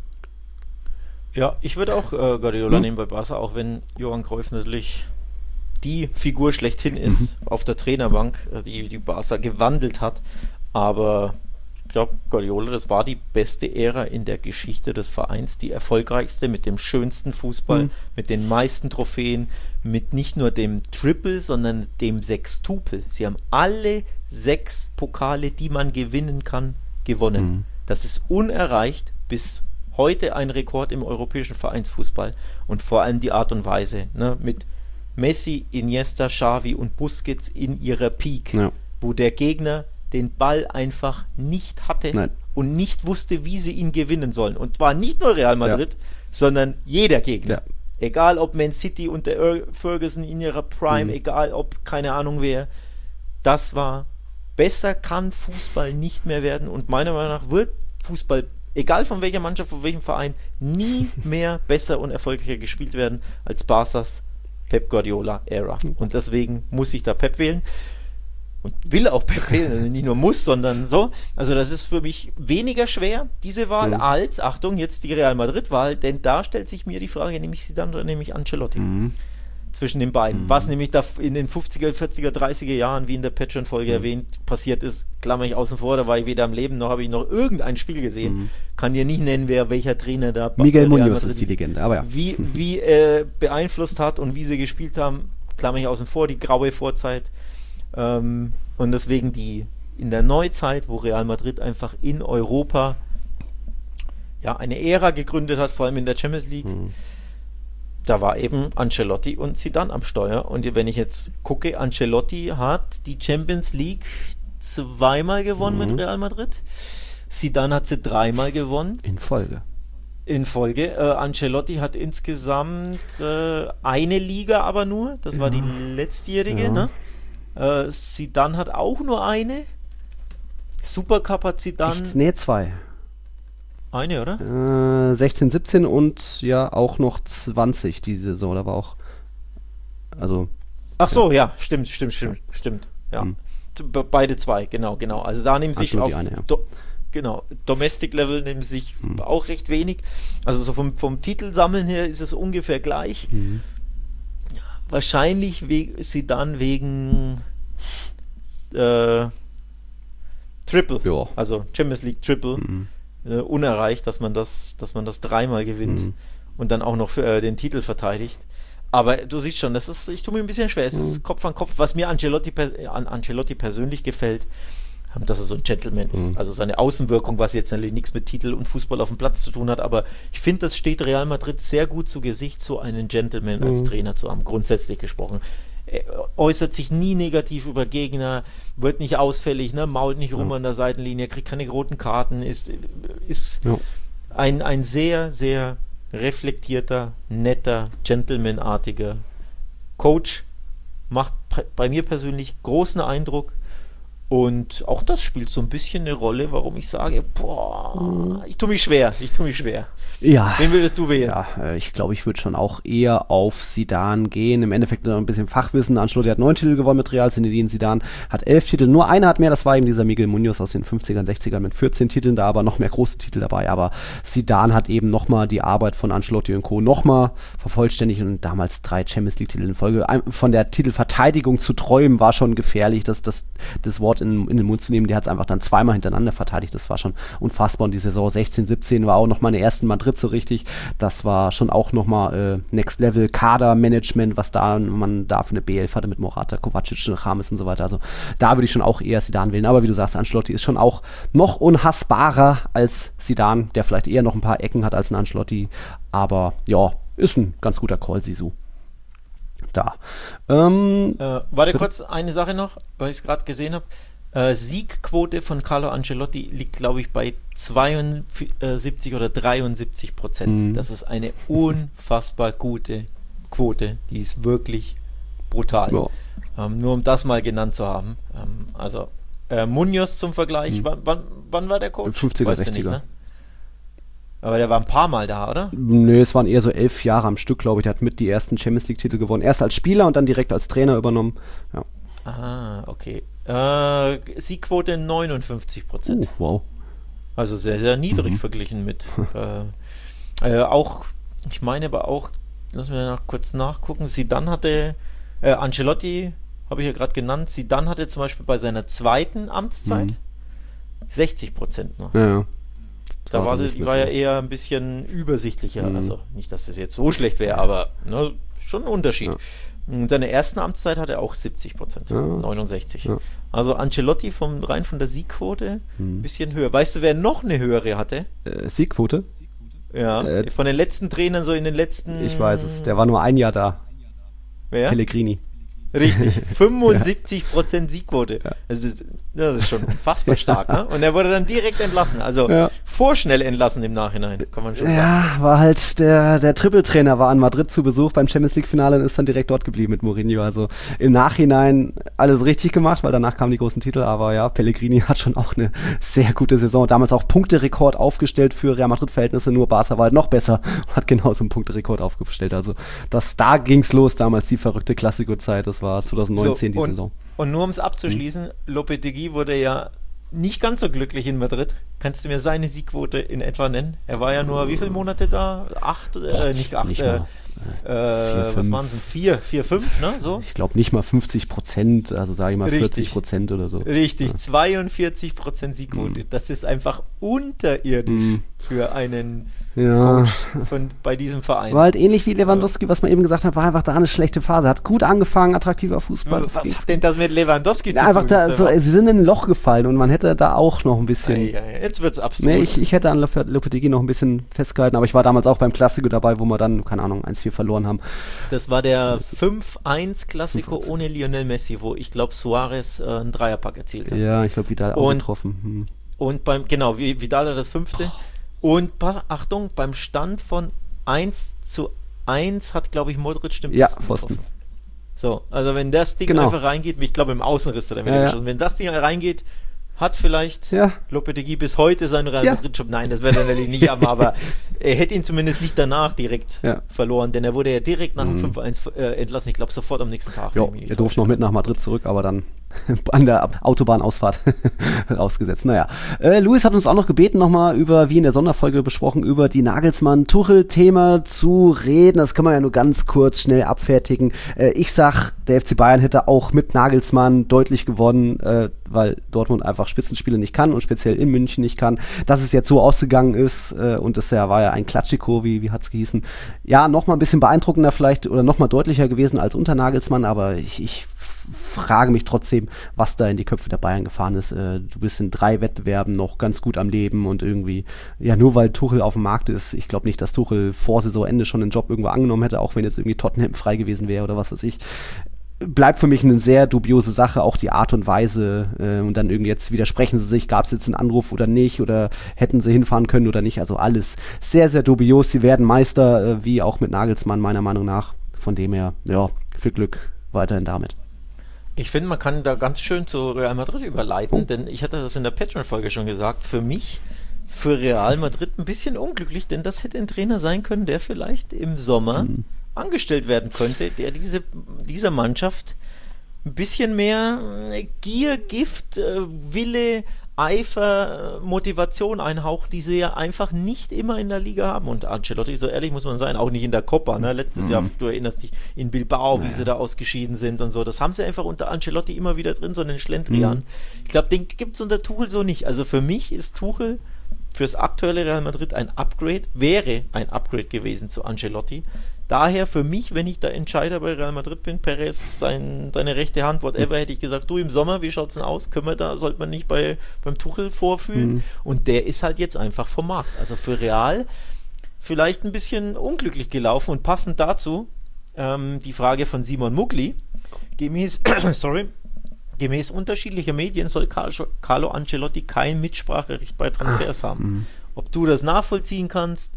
Ja, ich würde auch Guardiola nehmen bei Barca, auch wenn Johann Cruyff natürlich die Figur schlechthin ist auf der Trainerbank, die Barca gewandelt hat. Aber ich glaube, Guardiola, das war die beste Ära in der Geschichte des Vereins, die erfolgreichste, mit dem schönsten Fußball, mit den meisten Trophäen, mit nicht nur dem Triple, sondern dem Sextupel. Sie haben alle 6 Pokale, die man gewinnen kann, gewonnen. Das ist unerreicht, bis heute ein Rekord im europäischen Vereinsfußball. Und vor allem die Art und Weise, ne, mit Messi, Iniesta, Xavi und Busquets in ihrer Peak, wo der Gegner den Ball einfach nicht hatte und nicht wusste, wie sie ihn gewinnen sollen. Und zwar nicht nur Real Madrid, sondern jeder Gegner. Ja. Egal ob Man City und der Ferguson in ihrer Prime, egal ob keine Ahnung wer. Das war, besser kann Fußball nicht mehr werden und meiner Meinung nach wird Fußball, egal von welcher Mannschaft, von welchem Verein, nie mehr besser und erfolgreicher gespielt werden als Barças Pep Guardiola-Ära. Und deswegen muss ich da Pep wählen. Und will auch Pep wählen. Also nicht nur muss, sondern so. Also das ist für mich weniger schwer, diese Wahl, als, Achtung, jetzt die Real Madrid-Wahl. Denn da stellt sich mir die Frage, nehme ich Zidane oder nehme ich Ancelotti? Zwischen den beiden. Was nämlich da in den 50er, 40er, 30er Jahren, wie in der Patreon-Folge erwähnt, passiert ist, klammer ich außen vor, da war ich weder am Leben, noch habe ich noch irgendein Spiel gesehen. Kann dir nicht nennen, welcher Trainer da Miguel Munoz ist die Legende, aber ja. Wie beeinflusst hat und wie sie gespielt haben, klammer ich außen vor, die graue Vorzeit. Und deswegen in der Neuzeit, wo Real Madrid einfach in Europa eine Ära gegründet hat, vor allem in der Champions League, da war eben Ancelotti und Zidane am Steuer. Und wenn ich jetzt gucke, Ancelotti hat die Champions League 2-mal gewonnen mit Real Madrid. Zidane hat sie 3-mal gewonnen. In Folge. Ancelotti hat insgesamt eine Liga aber nur. Das war die letztjährige. Ne? Zidane hat auch nur eine. Supercup hat Zidane... Nee, 2. Eine, oder? 16, 17 und ja auch noch 20 die Saison. Da war auch, also... Ach so, ja, stimmt. Ja. Beide 2, genau. Also da nehmen sich auf... Eine, Domestic Level nehmen sich auch recht wenig. Also so vom Titelsammeln her ist es ungefähr gleich. Wahrscheinlich Zidane wegen Triple. Ja. Also Champions League Triple. Unerreicht, dass man das 3-mal gewinnt und dann auch noch für, den Titel verteidigt. Aber du siehst schon, ich tue mir ein bisschen schwer. Es ist Kopf an Kopf. Was mir an Ancelotti persönlich gefällt, dass er so ein Gentleman ist. Also seine Außenwirkung, was jetzt natürlich nichts mit Titel und Fußball auf dem Platz zu tun hat, aber ich finde, das steht Real Madrid sehr gut zu Gesicht, so einen Gentleman als Trainer zu haben, grundsätzlich gesprochen. Er äußert sich nie negativ über Gegner, wird nicht ausfällig, ne, mault nicht rum an der Seitenlinie, kriegt keine roten Karten, ist ein sehr, sehr reflektierter, netter, gentlemanartiger Coach, macht bei mir persönlich großen Eindruck. Und auch das spielt so ein bisschen eine Rolle, warum ich sage, ich tue mich schwer. Ja. Wen würdest du wählen? Ja, ich glaube, ich würde schon auch eher auf Zidane gehen. Im Endeffekt noch ein bisschen Fachwissen. Ancelotti hat 9 Titel gewonnen mit Real, Zinedine Zidane hat 11 Titel. Nur einer hat mehr, das war eben dieser Miguel Munoz aus den 50ern, 60ern mit 14 Titeln, da aber noch mehr große Titel dabei. Aber Zidane hat eben nochmal die Arbeit von Ancelotti und Co. nochmal vervollständigt und damals 3 Champions League Titel in Folge. Von der Titelverteidigung zu träumen, war schon gefährlich, das Wort in den Mund zu nehmen. Der hat es einfach dann 2-mal hintereinander verteidigt. Das war schon unfassbar. Und die Saison 16, 17 war auch noch meine ersten Madrid so richtig. Das war schon auch nochmal Next Level Kadermanagement, was man da für eine B11 hatte mit Morata, Kovacic, James und so weiter. Also da würde ich schon auch eher Zidane wählen. Aber wie du sagst, Ancelotti ist schon auch noch unhassbarer als Zidane, der vielleicht eher noch ein paar Ecken hat als ein Ancelotti. Aber ja, ist ein ganz guter Call, Sisu. Da. Warte kurz, eine Sache noch, weil ich es gerade gesehen habe. Siegquote von Carlo Ancelotti liegt, glaube ich, bei 72 oder 73%. Das ist eine unfassbar gute Quote. Die ist wirklich brutal. Ja. Nur um das mal genannt zu haben. Also Munoz zum Vergleich, wann war der Coach? 50er, Weißt 60er. du nicht, ne? Aber der war ein paar Mal da, oder? Nö, es waren eher so 11 Jahre am Stück, glaube ich. Der hat mit die ersten Champions League-Titel gewonnen. Erst als Spieler und dann direkt als Trainer übernommen. Ja. Ah, okay. Siegquote 59%. Wow. Also sehr, sehr niedrig verglichen mit auch, ich meine aber auch, lass mich kurz nachgucken, Zidane hatte, Ancelotti, habe ich ja gerade genannt, Zidane hatte zum Beispiel bei seiner zweiten Amtszeit 60% noch. Ja. Da die war ja eher ein bisschen übersichtlicher. Also nicht, dass das jetzt so schlecht wäre, aber ne, schon ein Unterschied. Ja. In seiner ersten Amtszeit hatte er auch 70%, 69. Ja. Also Ancelotti rein von der Siegquote ein bisschen höher. Weißt du, wer noch eine höhere hatte? Siegquote? Ja, von den letzten Trainern so in den letzten... Ich weiß es, der war nur ein Jahr da. Wer? Pellegrini. Richtig, 75% Siegquote. Ja. Das ist schon unfassbar stark, ne? Und er wurde dann direkt entlassen, also vorschnell entlassen im Nachhinein, kann man schon sagen. Ja, war halt der Trippeltrainer war an Madrid zu Besuch beim Champions-League-Finale und ist dann direkt dort geblieben mit Mourinho. Also im Nachhinein alles richtig gemacht, weil danach kamen die großen Titel, aber ja, Pellegrini hat schon auch eine sehr gute Saison. Damals auch Punkterekord aufgestellt für Real Madrid-Verhältnisse, nur Barca war halt noch besser, hat genauso einen Punkterekord aufgestellt. Also da ging's los damals, die verrückte Klassiko-Zeit. Das war 2019 die Saison. Und nur um es abzuschließen, Lopetegui wurde ja nicht ganz so glücklich in Madrid. Kannst du mir seine Siegquote in etwa nennen? Er war ja nur wie viele Monate da? Nicht acht. Was waren es denn? 4, 5, ne? So? Ich glaube nicht mal 50%, also sage ich mal 40% oder so. Richtig, 42% Siegquote. Das ist einfach unterirdisch für einen Coach bei diesem Verein. War halt ähnlich wie Lewandowski, was man eben gesagt hat, war einfach da eine schlechte Phase. Hat gut angefangen, attraktiver Fußball. Was hat denn das mit Lewandowski zu tun? Einfach sie sind in ein Loch gefallen und man hätte da auch noch ein bisschen... Jetzt wird's abstrus. Nee, ich hätte an Lopetegui noch ein bisschen festgehalten, aber ich war damals auch beim Klassiko dabei, wo wir dann, keine Ahnung, 1-4 verloren haben. Das war der 5-1 Klassiko ohne Lionel Messi, wo ich glaube Suarez einen Dreierpack erzielt hat. Ja, ich glaube Vidal auch getroffen. Und Vidal hat das 5. Und Achtung, beim Stand von 1:1 hat, glaube ich, Modric den Pfosten. Getroffen. So, also wenn das Ding einfach reingeht, ich glaube im Außenriss damit wenn das Ding reingeht, hat vielleicht Lopetegui bis heute seinen Real Madrid-Job. Nein, das wird er natürlich nicht haben, aber er hätte ihn zumindest nicht danach direkt verloren, denn er wurde ja direkt nach dem 5-1 entlassen. Ich glaube, sofort am nächsten Tag. Er durfte noch mit nach Madrid zurück, aber dann an der Autobahnausfahrt rausgesetzt. Naja, Luis hat uns auch noch gebeten, nochmal wie in der Sonderfolge besprochen, über die Nagelsmann-Tuchel-Thema zu reden. Das kann man ja nur ganz kurz schnell abfertigen. Ich sag, der FC Bayern hätte auch mit Nagelsmann deutlich gewonnen, weil Dortmund einfach Spitzenspiele nicht kann und speziell in München nicht kann. Dass es jetzt so ausgegangen ist und das war ja ein Klatschiko, wie hat's gehießen. Ja, nochmal ein bisschen beeindruckender vielleicht oder nochmal deutlicher gewesen als unter Nagelsmann, aber ich frage mich trotzdem, was da in die Köpfe der Bayern gefahren ist. Du bist in 3 Wettbewerben noch ganz gut am Leben und irgendwie, nur weil Tuchel auf dem Markt ist, ich glaube nicht, dass Tuchel vor Saisonende schon einen Job irgendwo angenommen hätte, auch wenn jetzt irgendwie Tottenham frei gewesen wäre oder was weiß ich. Bleibt für mich eine sehr dubiose Sache, auch die Art und Weise und dann irgendwie jetzt widersprechen sie sich, gab es jetzt einen Anruf oder nicht oder hätten sie hinfahren können oder nicht, also alles sehr, sehr dubios. Sie werden Meister, wie auch mit Nagelsmann meiner Meinung nach, von dem her, viel Glück weiterhin damit. Ich finde, man kann da ganz schön zu Real Madrid überleiten, denn ich hatte das in der Patreon-Folge schon gesagt, für Real Madrid ein bisschen unglücklich, denn das hätte ein Trainer sein können, der vielleicht im Sommer angestellt werden könnte, der dieser Mannschaft ein bisschen mehr Gier, Gift, Wille, Eifer, Motivation einhaucht, die sie ja einfach nicht immer in der Liga haben. Und Ancelotti, so ehrlich muss man sein, auch nicht in der Copa. Ne? Letztes Jahr, du erinnerst dich, in Bilbao, wie sie da ausgeschieden sind und so. Das haben sie einfach unter Ancelotti immer wieder drin, so einen Schlendrian. Ich glaube, den gibt es unter Tuchel so nicht. Also für mich ist Tuchel fürs aktuelle Real Madrid wäre ein Upgrade gewesen zu Ancelotti. Daher für mich, wenn ich der Entscheider bei Real Madrid bin, Perez, seine rechte Hand, whatever, hätte ich gesagt, du im Sommer, wie schaut's denn aus? Sollte man nicht beim Tuchel vorfühlen? Und der ist halt jetzt einfach vom Markt. Also für Real vielleicht ein bisschen unglücklich gelaufen und passend dazu die Frage von Simon Mugli. Gemäß unterschiedlicher Medien soll Carlo Ancelotti kein Mitspracherecht bei Transfers haben. Ob du das nachvollziehen kannst,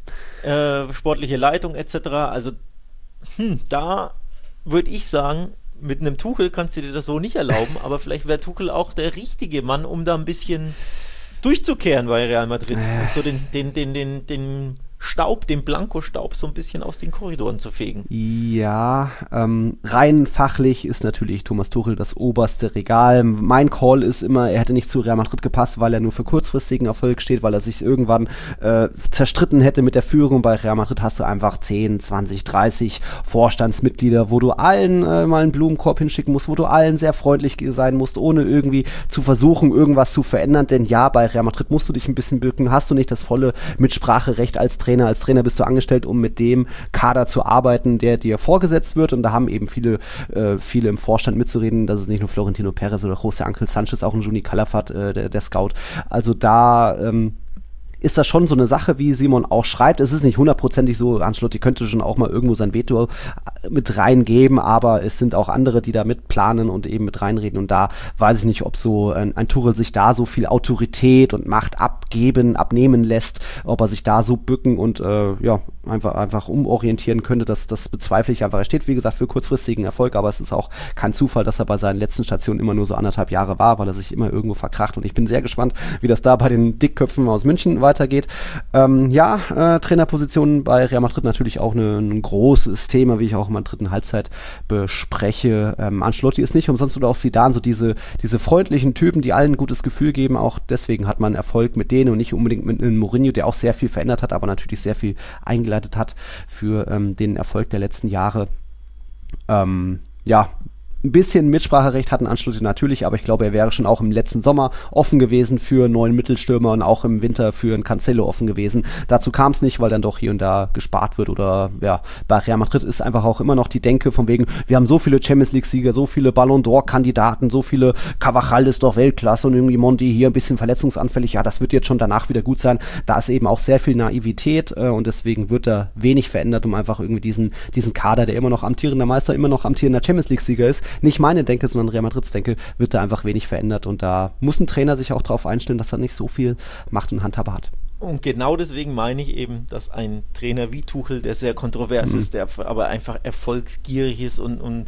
sportliche Leitung etc. Also da würde ich sagen, mit einem Tuchel kannst du dir das so nicht erlauben, aber vielleicht wäre Tuchel auch der richtige Mann, um da ein bisschen durchzukehren bei Real Madrid und so den Staub, den Blankostaub so ein bisschen aus den Korridoren zu fegen. Ja, rein fachlich ist natürlich Thomas Tuchel das oberste Regal. Mein Call ist immer, er hätte nicht zu Real Madrid gepasst, weil er nur für kurzfristigen Erfolg steht, weil er sich irgendwann zerstritten hätte mit der Führung. Bei Real Madrid hast du einfach 10, 20, 30 Vorstandsmitglieder, wo du allen mal einen Blumenkorb hinschicken musst, wo du allen sehr freundlich sein musst, ohne irgendwie zu versuchen, irgendwas zu verändern. Denn ja, bei Real Madrid musst du dich ein bisschen bücken, hast du nicht das volle Mitspracherecht als Trainer. Als Trainer bist du angestellt, um mit dem Kader zu arbeiten, der dir vorgesetzt wird. Und da haben eben viele im Vorstand mitzureden. Das ist nicht nur Florentino Perez oder José Ángel Sánchez, auch ein Juni Calafat, der Scout. Also da ist das schon so eine Sache, wie Simon auch schreibt. Es ist nicht hundertprozentig so, Ancelotti könnte schon auch mal irgendwo sein Veto mit reingeben, aber es sind auch andere, die da mitplanen und eben mit reinreden. Und da weiß ich nicht, ob so ein Tuchel sich da so viel Autorität und Macht abnehmen lässt, ob er sich da so bücken und einfach umorientieren könnte. Das bezweifle ich einfach. Er steht, wie gesagt, für kurzfristigen Erfolg, aber es ist auch kein Zufall, dass er bei seinen letzten Stationen immer nur so 1,5 Jahre war, weil er sich immer irgendwo verkracht. Und ich bin sehr gespannt, wie das da bei den Dickköpfen aus München weitergeht. Trainerpositionen bei Real Madrid natürlich auch ein großes Thema, wie ich auch in der dritten Halbzeit bespreche. Ancelotti ist nicht umsonst oder auch Zidane, so diese freundlichen Typen, die allen ein gutes Gefühl geben. Auch deswegen hat man Erfolg mit denen und nicht unbedingt mit einem Mourinho, der auch sehr viel verändert hat, aber natürlich sehr viel eingeleitet hat für den Erfolg der letzten Jahre. Ein bisschen Mitspracherecht hatten Ancelotti natürlich, aber ich glaube, er wäre schon auch im letzten Sommer offen gewesen für einen neuen Mittelstürmer und auch im Winter für einen Cancelo offen gewesen. Dazu kam es nicht, weil dann doch hier und da gespart wird oder bei Real Madrid ist einfach auch immer noch die Denke von wegen, wir haben so viele Champions-League-Sieger, so viele Ballon d'Or-Kandidaten, so viele Carvajal ist doch Weltklasse und irgendwie Monti hier ein bisschen verletzungsanfällig, ja, das wird jetzt schon danach wieder gut sein. Da ist eben auch sehr viel Naivität und deswegen wird da wenig verändert, um einfach irgendwie diesen Kader, der immer noch amtierender Meister, immer noch amtierender Champions-League-Sieger ist, nicht meine Denke, sondern Real Madrids Denke, wird da einfach wenig verändert und da muss ein Trainer sich auch darauf einstellen, dass er nicht so viel Macht und Handhabe hat. Und genau deswegen meine ich eben, dass ein Trainer wie Tuchel, der sehr kontrovers ist, der aber einfach erfolgsgierig ist und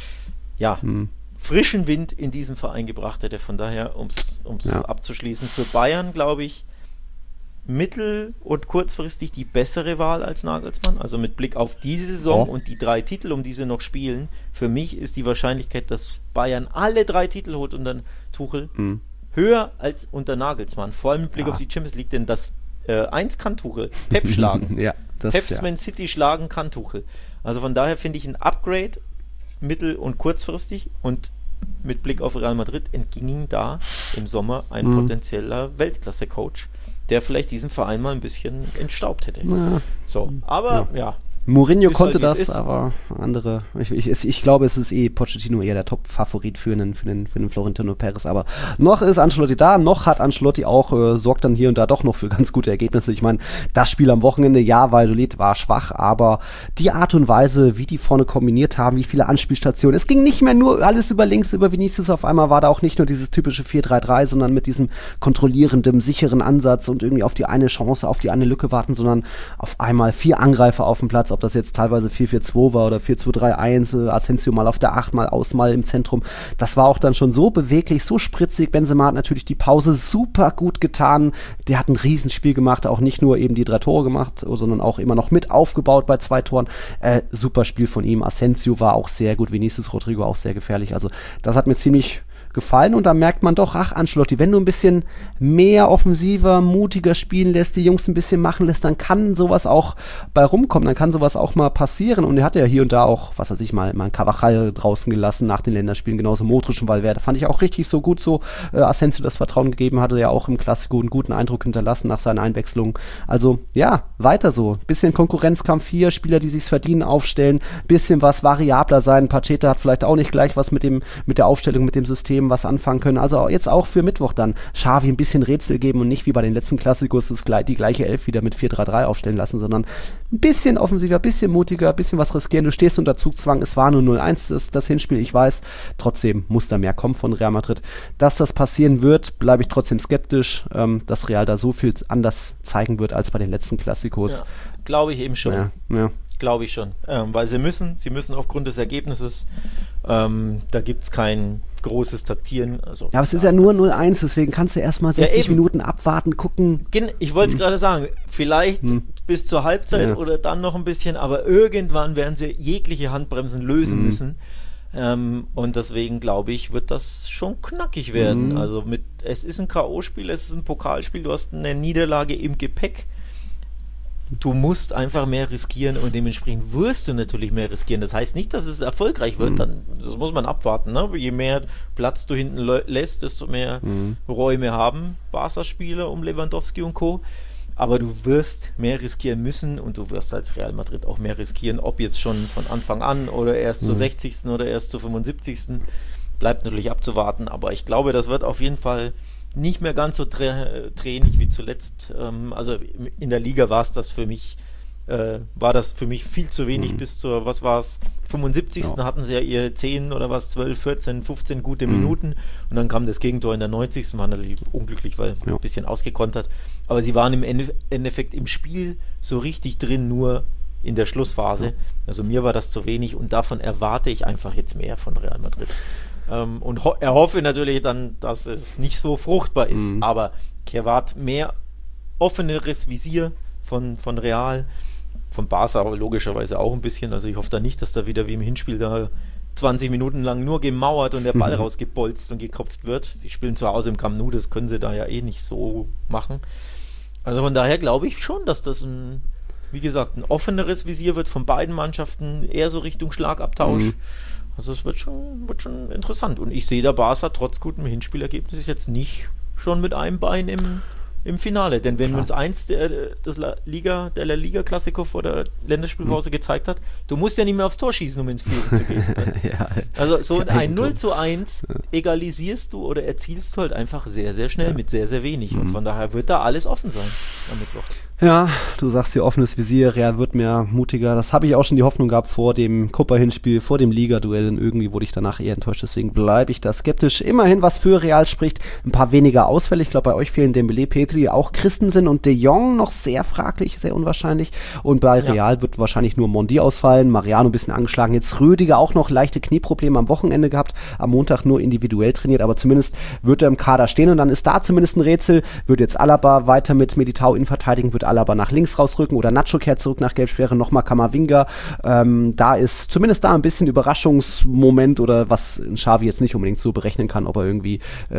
frischen Wind in diesen Verein gebracht hätte. Von daher, um es abzuschließen, für Bayern glaube ich mittel- und kurzfristig die bessere Wahl als Nagelsmann, also mit Blick auf diese Saison und die 3 Titel, um die sie noch spielen. Für mich ist die Wahrscheinlichkeit, dass Bayern alle 3 Titel holt unter Tuchel, höher als unter Nagelsmann, vor allem mit Blick auf die Champions League, denn das 1 kann Tuchel, Pep schlagen. Peps Man City schlagen kann Tuchel. Also von daher finde ich ein Upgrade mittel- und kurzfristig und mit Blick auf Real Madrid entging da im Sommer ein potenzieller Weltklasse-Coach, der vielleicht diesen Verein mal ein bisschen entstaubt hätte. Mourinho konnte halt, das, aber andere, ich glaube, es ist Pochettino eher der Top-Favorit für einen Florentino Perez, aber noch ist Ancelotti da, noch hat Ancelotti auch, sorgt dann hier und da doch noch für ganz gute Ergebnisse. Ich meine, das Spiel am Wochenende, Valladolid war schwach, aber die Art und Weise, wie die vorne kombiniert haben, wie viele Anspielstationen, es ging nicht mehr nur alles über links, über Vinicius, auf einmal war da auch nicht nur dieses typische 4-3-3, sondern mit diesem kontrollierenden, sicheren Ansatz und irgendwie auf die eine Chance, auf die eine Lücke warten, sondern auf einmal 4 Angreifer auf dem Platz, ob das jetzt teilweise 4-4-2 war oder 4-2-3-1, Asensio mal auf der 8, mal mal im Zentrum. Das war auch dann schon so beweglich, so spritzig. Benzema hat natürlich die Pause super gut getan. Der hat ein Riesenspiel gemacht, auch nicht nur eben die 3 Tore gemacht, sondern auch immer noch mit aufgebaut bei 2 Toren. Super Spiel von ihm. Asensio war auch sehr gut, Vinicius Rodrigo auch sehr gefährlich. Also das hat mir ziemlich gefallen und da merkt man doch, Ancelotti, wenn du ein bisschen mehr offensiver, mutiger spielen lässt, die Jungs ein bisschen machen lässt, dann kann sowas auch bei rumkommen, dann kann sowas auch mal passieren und er hat ja hier und da auch, was weiß ich, mal einen Carvajal draußen gelassen nach den Länderspielen, genauso Modric und Valverde, fand ich auch richtig so gut so, Asensio das Vertrauen gegeben, hatte ja auch im Klassiko einen guten Eindruck hinterlassen nach seinen Einwechslungen, also ja, weiter so, bisschen Konkurrenzkampf hier, Spieler, die sich's verdienen, aufstellen, bisschen was variabler sein, Pacheta hat vielleicht auch nicht gleich was mit der Aufstellung, mit dem System was anfangen können. Also jetzt auch für Mittwoch dann Xavi ein bisschen Rätsel geben und nicht wie bei den letzten Klassikos die gleiche Elf wieder mit 4-3-3 aufstellen lassen, sondern ein bisschen offensiver, ein bisschen mutiger, ein bisschen was riskieren. Du stehst unter Zugzwang, es war nur 0-1 das Hinspiel, ich weiß. Trotzdem muss da mehr kommen von Real Madrid. Dass das passieren wird, bleibe ich trotzdem skeptisch, dass Real da so viel anders zeigen wird als bei den letzten Klassikos. Ja, glaube ich eben schon. Ja. Glaube ich schon. Weil sie müssen aufgrund des Ergebnisses, da gibt es kein großes Taktieren. Also, ja, aber es ist ja nur 0-1, deswegen kannst du erstmal 60 Minuten abwarten, gucken. Ich wollte es gerade sagen, vielleicht bis zur Halbzeit oder dann noch ein bisschen, aber irgendwann werden sie jegliche Handbremsen lösen müssen. Und deswegen glaube ich, wird das schon knackig werden. Also es ist ein K.O.-Spiel, es ist ein Pokalspiel, du hast eine Niederlage im Gepäck. Du musst einfach mehr riskieren und dementsprechend wirst du natürlich mehr riskieren. Das heißt nicht, dass es erfolgreich wird, das muss man abwarten. Ne? Je mehr Platz du hinten lässt, desto mehr Räume haben Barca-Spieler um Lewandowski und Co. Aber du wirst mehr riskieren müssen und du wirst als Real Madrid auch mehr riskieren, ob jetzt schon von Anfang an oder erst zur 60. oder erst zur 75. Bleibt natürlich abzuwarten, aber ich glaube, das wird auf jeden Fall nicht mehr ganz so tränig wie zuletzt. Also in der Liga war das für mich viel zu wenig bis zur, 75. Hatten sie ja ihre 10 oder 12, 14, 15 gute Minuten und dann kam das Gegentor in der 90. War natürlich unglücklich, weil ein bisschen ausgekontert. Aber sie waren im Endeffekt im Spiel so richtig drin, nur in der Schlussphase. Also mir war das zu wenig und davon erwarte ich einfach jetzt mehr von Real Madrid. Und erhoffe natürlich dann, dass es nicht so fruchtbar ist, aber ich erwarte mehr offeneres Visier von Real, von Barca aber logischerweise auch ein bisschen, also ich hoffe da nicht, dass da wieder wie im Hinspiel da 20 Minuten lang nur gemauert und der Ball rausgebolzt und gekopft wird. Sie spielen zu Hause im Camp Nou, das können sie da ja eh nicht so machen. Also von daher glaube ich schon, dass das ein offeneres Visier wird von beiden Mannschaften, eher so Richtung Schlagabtausch. Also es wird schon interessant. Und ich sehe der Barca trotz gutem Hinspielergebnis jetzt nicht schon mit einem Bein im Finale. Denn wenn uns eins der La Liga Clasico vor der Länderspielpause gezeigt hat, du musst ja nicht mehr aufs Tor schießen, um ins Führen zu gehen. Also so ein 0-1 egalisierst du oder erzielst du halt einfach sehr, sehr schnell mit sehr, sehr wenig. Und von daher wird da alles offen sein am Mittwoch. Ja, du sagst hier offenes Visier, Real wird mehr mutiger. Das habe ich auch schon die Hoffnung gehabt vor dem Copa-Hinspiel, vor dem Liga-Duell. Und irgendwie wurde ich danach eher enttäuscht, deswegen bleibe ich da skeptisch. Immerhin, was für Real spricht, ein paar weniger Ausfälle. Ich glaube, bei euch fehlen Dembélé, Petri, auch Christensen und De Jong noch sehr fraglich, sehr unwahrscheinlich. Und bei Real wird wahrscheinlich nur Mondi ausfallen, Mariano ein bisschen angeschlagen. Jetzt Rüdiger auch noch leichte Knieprobleme am Wochenende gehabt, am Montag nur individuell trainiert, aber zumindest wird er im Kader stehen und dann ist da zumindest ein Rätsel. Wird jetzt Alaba weiter mit Militao verteidigen, wird Alaba nach links rausrücken oder Nacho kehrt zurück nach Gelbsperre, nochmal Kamavinga. Da ist zumindest da ein bisschen Überraschungsmoment oder was Xavi jetzt nicht unbedingt so berechnen kann, ob er irgendwie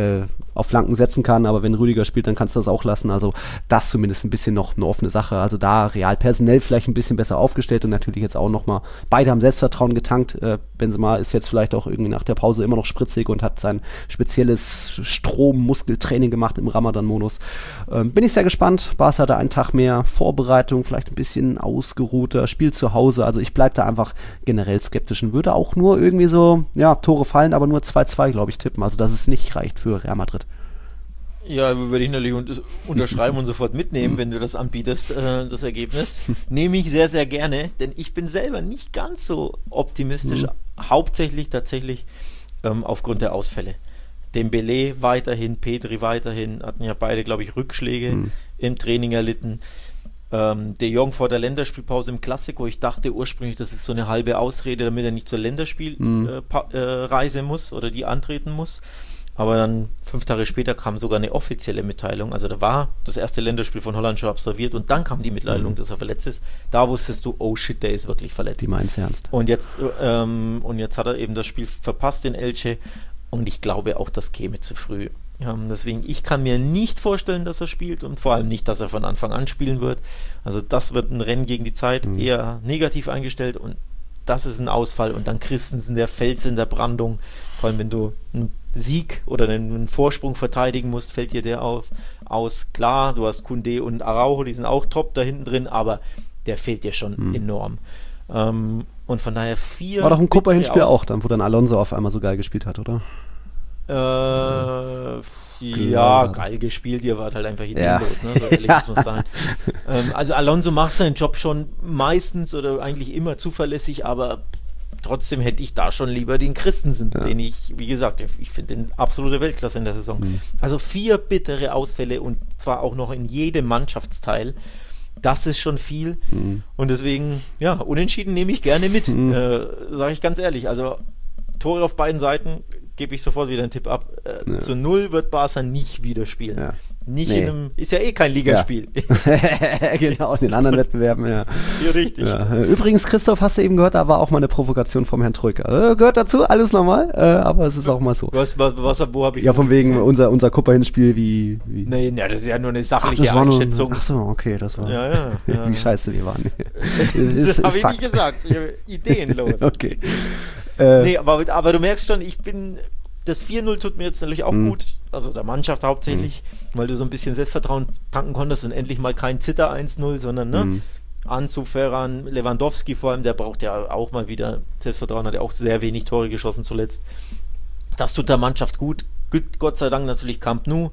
auf Flanken setzen kann, aber wenn Rüdiger spielt, dann kannst du das auch lassen. Also das zumindest ein bisschen noch eine offene Sache. Also da Real personell vielleicht ein bisschen besser aufgestellt und natürlich jetzt auch nochmal, beide haben Selbstvertrauen getankt. Benzema ist jetzt vielleicht auch irgendwie nach der Pause immer noch spritzig und hat sein spezielles Strom-Muskeltraining gemacht im Ramadan-Modus. Bin ich sehr gespannt. Barca hatte einen Tag mehr Vorbereitung, vielleicht ein bisschen ausgeruhter, spielt zu Hause. Also ich bleibe da einfach generell skeptisch und würde auch nur irgendwie so, Tore fallen, aber nur 2-2, glaube ich, tippen. Also dass es nicht reicht für Real Madrid. Ja, würde ich natürlich unterschreiben und sofort mitnehmen, wenn du das anbietest, das Ergebnis. Nehme ich sehr, sehr gerne, denn ich bin selber nicht ganz so optimistisch, hauptsächlich tatsächlich aufgrund der Ausfälle. Dembélé weiterhin, Petri weiterhin, hatten ja beide, glaube ich, Rückschläge im Training erlitten. De Jong vor der Länderspielpause im Klassiko, ich dachte ursprünglich, das ist so eine halbe Ausrede, damit er nicht zur Länderspielreise muss oder die antreten muss. Aber dann 5 Tage später kam sogar eine offizielle Mitteilung. Also da war das erste Länderspiel von Holland schon absolviert und dann kam die Mitteilung, dass er verletzt ist. Da wusstest du, oh shit, der ist wirklich verletzt. Die meint's ernst. Und jetzt hat er eben das Spiel verpasst in Elche und ich glaube auch, das käme zu früh. Deswegen, ich kann mir nicht vorstellen, dass er spielt und vor allem nicht, dass er von Anfang an spielen wird. Also das wird ein Rennen gegen die Zeit, eher negativ eingestellt und das ist ein Ausfall und dann Christensen, der Fels in der Brandung. Vor allem, wenn du einen Sieg oder einen Vorsprung verteidigen musst, fällt dir der aus. Klar, du hast Koundé und Araujo, die sind auch top da hinten drin, aber der fehlt dir schon enorm. Und von daher 4. War doch ein Copa-Hinspiel auch, dann, wo dann Alonso auf einmal so geil gespielt hat, oder? Geil gespielt, ihr wart halt einfach ideenlos, ne? So ehrlich muss man sagen. Also Alonso macht seinen Job schon meistens oder eigentlich immer zuverlässig, aber trotzdem hätte ich da schon lieber den Christensen, den ich, wie gesagt, ich finde den absolute Weltklasse in der Saison. Also 4 bittere Ausfälle und zwar auch noch in jedem Mannschaftsteil. Das ist schon viel. Und deswegen, ja, unentschieden nehme ich gerne mit, sage ich ganz ehrlich. Also Tore auf beiden Seiten gebe ich sofort wieder einen Tipp ab. Zu 0 wird Barca nicht wieder spielen. Ja. Nicht in einem, ist ja eh kein Ligaspiel. Ja. Genau, in den anderen Wettbewerben, ja. Ja, richtig. Ja. Übrigens, Christoph, hast du eben gehört, da war auch mal eine Provokation vom Herrn Troika. Gehört dazu, alles normal, aber es ist auch mal so. Wo habe ich... Ja, von wegen unser Kuppa-Hinspiel, wie... Nee, das ist ja nur eine sachliche Einschätzung. Ach so, okay, das war... Ja. Wie scheiße wir waren. Das habe ich nicht gesagt. Ich habe ideenlos. Okay. Nee, aber du merkst schon, das 4-0 tut mir jetzt natürlich auch gut, also der Mannschaft hauptsächlich, weil du so ein bisschen Selbstvertrauen tanken konntest und endlich mal kein Zitter 1-0, sondern Ansu, Ferran, Lewandowski vor allem, der braucht ja auch mal wieder Selbstvertrauen, hat ja auch sehr wenig Tore geschossen zuletzt. Das tut der Mannschaft gut, Gott sei Dank natürlich Camp Nou,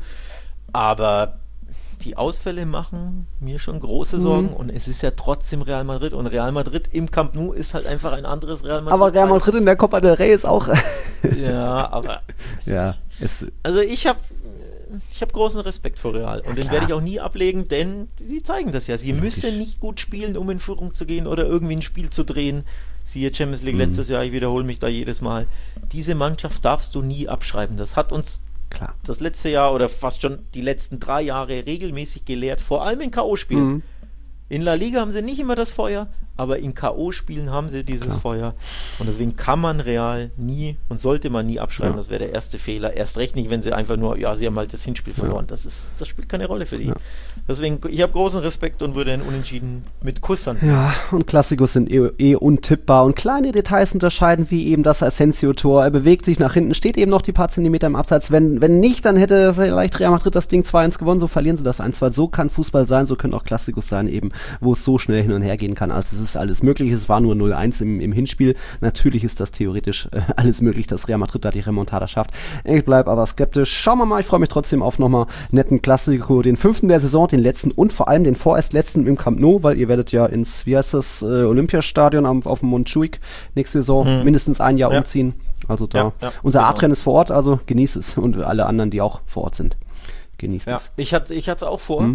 aber die Ausfälle machen mir schon große Sorgen und es ist ja trotzdem Real Madrid und Real Madrid im Camp Nou ist halt einfach ein anderes Real Madrid. Aber Real Madrid in der Copa del Rey ist auch... Ja, aber... Also ich habe großen Respekt vor Real und den werde ich auch nie ablegen, denn sie zeigen das ja. Sie müssen nicht gut spielen, um in Führung zu gehen oder irgendwie ein Spiel zu drehen. Siehe Champions League letztes Jahr, ich wiederhole mich da jedes Mal. Diese Mannschaft darfst du nie abschreiben. Das hat uns das letzte Jahr oder fast schon die letzten 3 Jahre regelmäßig gelehrt, vor allem in K.O.-Spielen. In La Liga haben sie nicht immer das Feuer, aber in K.O.-Spielen haben sie dieses Feuer. Und deswegen kann man Real nie und sollte man nie abschreiben. Das wäre der erste Fehler. Erst recht nicht, wenn sie einfach nur, sie haben halt das Hinspiel verloren. Das spielt keine Rolle für die. Ja. Deswegen, ich habe großen Respekt und würde einen Unentschieden mit Kussern. Ja, und Klassikos sind eh untippbar und kleine Details unterscheiden, wie eben das Asensio-Tor. Er bewegt sich nach hinten, steht eben noch die paar Zentimeter im Abseits. Wenn nicht, dann hätte vielleicht Real Madrid das Ding 2-1 gewonnen, so verlieren sie das 1-2. So kann Fußball sein, so können auch Klassikos sein, eben, wo es so schnell hin und her gehen kann. Also es ist alles möglich. Es war nur 0-1 im Hinspiel. Natürlich ist das theoretisch alles möglich, dass Real Madrid da die Remontada schafft. Ich bleibe aber skeptisch. Schauen wir mal, ich freue mich trotzdem auf nochmal netten Klassiko, den 5. der Saison, den letzten und vor allem den vorerst letzten im Camp Nou, weil ihr werdet ja ins, wie heißt das, Olympiastadion auf dem Montjuic nächste Saison mindestens ein Jahr umziehen. Also da, unser A-Train ist vor Ort, also genießt es und alle anderen, die auch vor Ort sind, genießt es. Ich hatte es auch vor.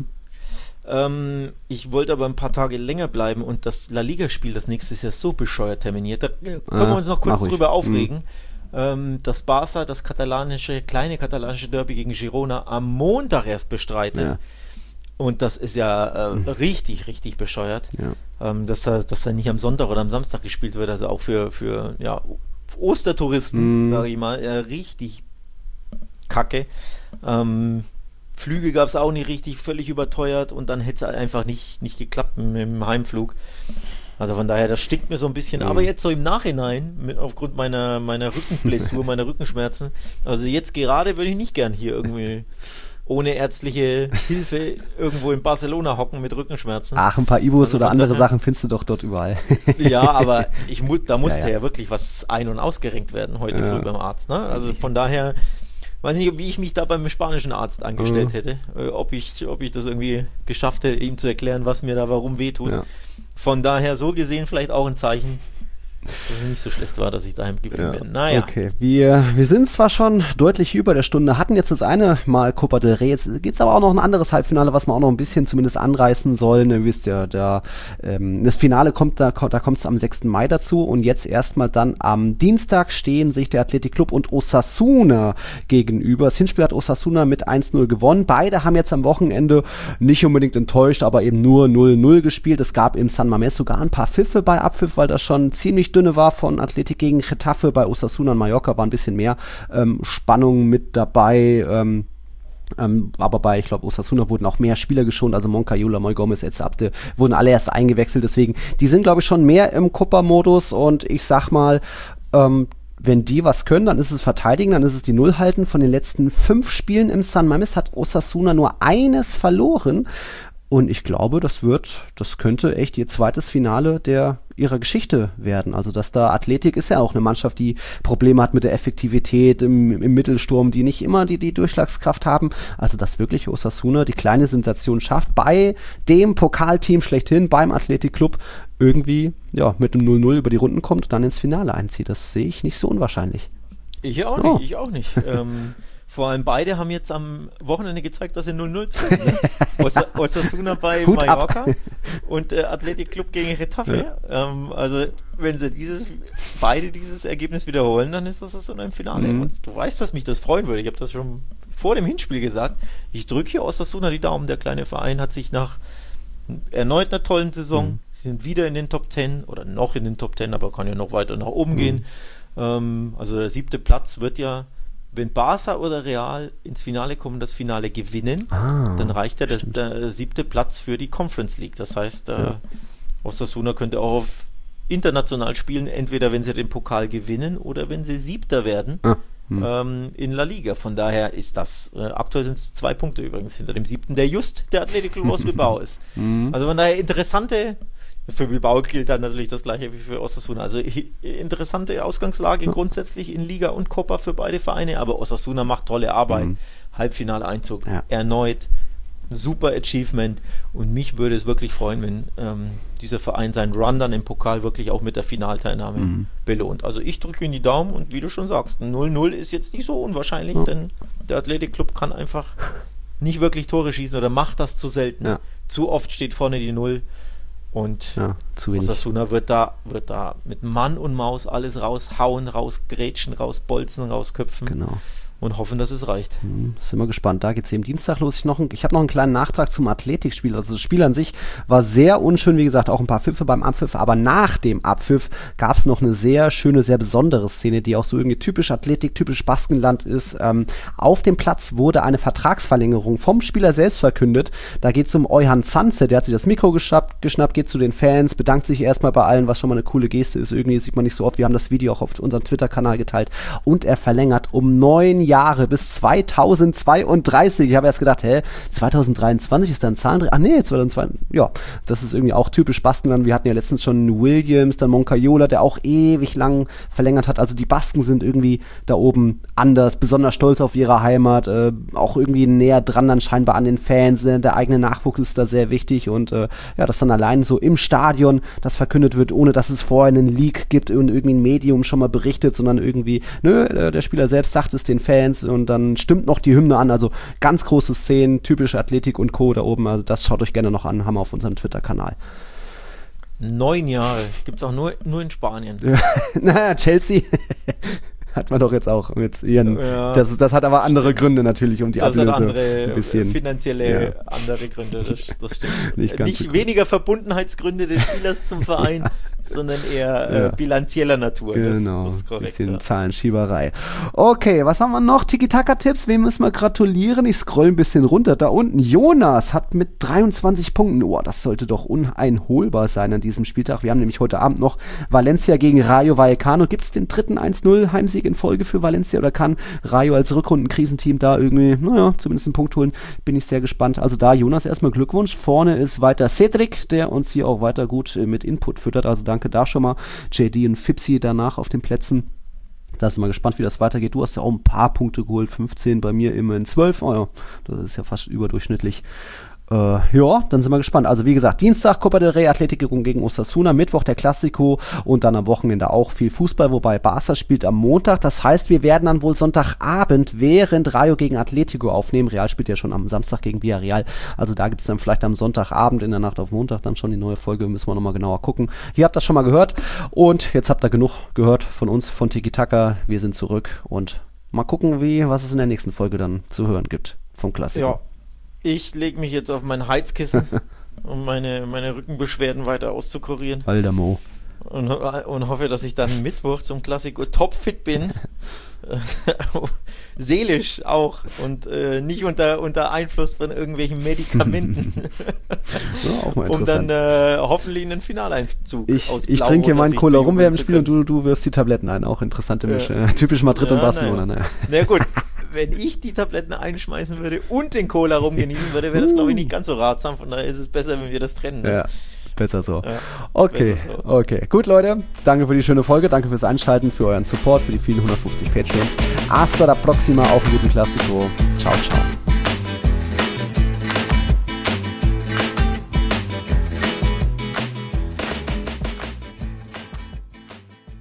Ich wollte aber ein paar Tage länger bleiben und das La Liga-Spiel, das nächste ist ja so bescheuert terminiert. Da können wir uns noch kurz drüber aufregen. Dass Barca das kleine katalanische Derby gegen Girona am Montag erst bestreitet. Ja. Und das ist ja richtig, richtig bescheuert. Ja. Dass er nicht am Sonntag oder am Samstag gespielt wird, also auch für Ostertouristen, sag ich mal, richtig kacke. Flüge gab es auch nicht richtig, völlig überteuert und dann hätte es einfach nicht geklappt mit dem Heimflug. Also von daher, das stinkt mir so ein bisschen. Aber jetzt so im Nachhinein, aufgrund meiner Rückenblessur, meiner Rückenschmerzen, also jetzt gerade würde ich nicht gern hier irgendwie ohne ärztliche Hilfe irgendwo in Barcelona hocken mit Rückenschmerzen. Ach, ein paar Ibos oder andere Sachen findest du doch dort überall. Ja, aber da musste ja wirklich was ein- und ausgerenkt werden heute früh beim Arzt. Ne? Also von daher, weiß nicht, wie ich mich da beim spanischen Arzt angestellt hätte, ob ich das irgendwie geschafft hätte, ihm zu erklären, was mir da warum wehtut. Ja. Von daher, so gesehen, vielleicht auch ein Zeichen, dass es nicht so schlecht war, dass ich daheim geblieben bin. Naja. Okay, wir sind zwar schon deutlich über der Stunde, hatten jetzt das eine Mal Copa del Rey, jetzt gibt es aber auch noch ein anderes Halbfinale, was wir auch noch ein bisschen zumindest anreißen sollen. Ihr wisst ja, das Finale kommt es am 6. Mai dazu und jetzt erstmal dann am Dienstag stehen sich der Athletic Club und Osasuna gegenüber. Das Hinspiel hat Osasuna mit 1-0 gewonnen. Beide haben jetzt am Wochenende nicht unbedingt enttäuscht, aber eben nur 0-0 gespielt. Es gab im San Mamés sogar ein paar Pfiffe bei Abpfiff, weil das schon ziemlich dünne war von Athletic gegen Getafe. Bei Osasuna und Mallorca war ein bisschen mehr Spannung mit dabei. Aber bei, ich glaube, Osasuna wurden auch mehr Spieler geschont, also Moncayola, Moi Gomez, Ezabde wurden alle erst eingewechselt. Deswegen, die sind, glaube ich, schon mehr im Copa-Modus und ich sag mal, wenn die was können, dann ist es verteidigen, dann ist es die Null halten. Von den letzten 5 Spielen im San Mamés hat Osasuna nur eines verloren. Und ich glaube, das könnte echt ihr zweites Finale ihrer Geschichte werden. Also, dass da Athletic ist ja auch eine Mannschaft, die Probleme hat mit der Effektivität im Mittelsturm, die nicht immer die Durchschlagskraft haben. Also, dass wirklich Osasuna die kleine Sensation schafft, bei dem Pokalteam schlechthin, beim Athletic Club, irgendwie mit einem 0-0 über die Runden kommt und dann ins Finale einzieht. Das sehe ich nicht so unwahrscheinlich. Ich auch nicht. Vor allem beide haben jetzt am Wochenende gezeigt, dass sie 0-0 spielen. Ne? Osasuna bei Hut Mallorca ab. und Athletic Club gegen Retafe. Ja. Also wenn sie beide dieses Ergebnis wiederholen, dann ist Osasuna im Finale. Und du weißt, dass mich das freuen würde. Ich habe das schon vor dem Hinspiel gesagt. Ich drücke hier Osasuna die Daumen. Der kleine Verein hat sich nach erneut einer tollen Saison, sie sind wieder in den Top 10 oder noch in den Top 10, aber kann ja noch weiter nach oben gehen. Also der 7. Platz wird ja, wenn Barca oder Real ins Finale kommen, das Finale gewinnen, dann reicht ja der 7. Platz für die Conference League. Das heißt, Osasuna könnte auch auf international spielen, entweder wenn sie den Pokal gewinnen oder wenn sie 7. werden in La Liga. Von daher ist das, aktuell sind es 2 Punkte übrigens hinter dem 7., der just der Athletic Club aus Bilbao ist. Also von daher für Bilbao gilt dann natürlich das gleiche wie für Osasuna. Also interessante Ausgangslage grundsätzlich in Liga und Copa für beide Vereine, aber Osasuna macht tolle Arbeit. Halbfinaleinzug erneut. Super Achievement und mich würde es wirklich freuen, wenn dieser Verein seinen Run dann im Pokal wirklich auch mit der Finalteilnahme belohnt. Also ich drücke ihm die Daumen und wie du schon sagst, 0-0 ist jetzt nicht so unwahrscheinlich, denn der Athletic Club kann einfach nicht wirklich Tore schießen oder macht das zu selten. Ja. Zu oft steht vorne die 0 und Osasuna wird da mit Mann und Maus alles raushauen, rausgrätschen, rausbolzen, rausköpfen. Genau. Und hoffen, dass es reicht. Sind wir gespannt. Da geht es eben Dienstag los. Ich habe noch einen kleinen Nachtrag zum Athletikspiel. Also das Spiel an sich war sehr unschön, wie gesagt, auch ein paar Pfiffe beim Abpfiff, aber nach dem Abpfiff gab es noch eine sehr schöne, sehr besondere Szene, die auch so irgendwie typisch Athletik, typisch Baskenland ist. Auf dem Platz wurde eine Vertragsverlängerung vom Spieler selbst verkündet. Da geht es um Euhan Zanze, der hat sich das Mikro geschnappt, geht zu den Fans, bedankt sich erstmal bei allen, was schon mal eine coole Geste ist. Irgendwie sieht man nicht so oft. Wir haben das Video auch auf unserem Twitter-Kanal geteilt und er verlängert um 9 Jahre bis 2032. Ich habe erst gedacht, 2023 ist dann Zahlendreher. Ach nee, 2022. Ja, das ist irgendwie auch typisch Baskenland. Wir hatten ja letztens schon Williams, dann Moncayola, der auch ewig lang verlängert hat. Also die Basken sind irgendwie da oben anders, besonders stolz auf ihre Heimat, auch irgendwie näher dran dann scheinbar an den Fans. Der eigene Nachwuchs ist da sehr wichtig und dass dann allein so im Stadion das verkündet wird, ohne dass es vorher einen Leak gibt und irgendwie ein Medium schon mal berichtet, sondern irgendwie, der Spieler selbst sagt es den Fans und dann stimmt noch die Hymne an, also ganz große Szenen, typische Athletik und Co. da oben, also das schaut euch gerne noch an, haben wir auf unserem Twitter-Kanal. 9 Jahre, gibt es auch nur in Spanien. Naja, Chelsea hat man doch jetzt auch mit ihren, das hat aber andere Gründe natürlich, um die Ablöse das hat andere, ein bisschen finanzielle andere Gründe, das stimmt. Nicht so weniger Verbundenheitsgründe des Spielers zum Verein, sondern eher bilanzieller Natur. Genau, das ist korrekt. Bisschen Zahlenschieberei. Okay, was haben wir noch? Tiki-Taka-Tipps, wem müssen wir gratulieren? Ich scroll ein bisschen runter. Da unten, Jonas hat mit 23 Punkten, das sollte doch uneinholbar sein an diesem Spieltag. Wir haben nämlich heute Abend noch Valencia gegen Rayo Vallecano. Gibt es den dritten 1-0 Heimsieg in Folge für Valencia oder kann Rayo als Rückrunden-Krisenteam da irgendwie, zumindest einen Punkt holen? Bin ich sehr gespannt. Also da, Jonas, erstmal Glückwunsch. Vorne ist weiter Cedric, der uns hier auch weiter gut mit Input füttert. Also danke da schon mal. JD und Fipsi danach auf den Plätzen. Da sind wir gespannt, wie das weitergeht. Du hast ja auch ein paar Punkte geholt. 15, bei mir immerhin 12. Das ist ja fast überdurchschnittlich. Dann sind wir gespannt. Also wie gesagt, Dienstag Copa del Rey Atletico gegen Osasuna, Mittwoch der Clasico und dann am Wochenende auch viel Fußball, wobei Barca spielt am Montag. Das heißt, wir werden dann wohl Sonntagabend während Rayo gegen Atletico aufnehmen. Real spielt ja schon am Samstag gegen Villarreal. Also da gibt es dann vielleicht am Sonntagabend in der Nacht auf Montag dann schon die neue Folge. Müssen wir nochmal genauer gucken. Ihr habt das schon mal gehört und jetzt habt ihr genug gehört von uns, von Tiki Taka. Wir sind zurück und mal gucken, was es in der nächsten Folge dann zu hören gibt vom Clasico. Ja. Ich lege mich jetzt auf mein Heizkissen, um meine Rückenbeschwerden weiter auszukurieren. Alter Mo. Und hoffe, dass ich dann Mittwoch zum Klassiko topfit bin. Seelisch auch und nicht unter Einfluss von irgendwelchen Medikamenten. Ja, auch mal um dann hoffentlich einen Finaleinzug Ich trinke hier meinen Cola rum während dem Spiel und du wirfst die Tabletten ein. Auch interessante Mische. Typisch Madrid und Barcelona. Na gut. Wenn ich die Tabletten einschmeißen würde und den Cola rumgenießen würde, wäre das, glaube ich, nicht ganz so ratsam. Von daher ist es besser, wenn wir das trennen. Ne? Ja, besser so. Ja, okay, besser so. Okay. Gut, Leute. Danke für die schöne Folge. Danke fürs Einschalten, für euren Support, für die vielen 150 Patreons. Hasta la próxima auf dem guten Classico. Ciao, ciao.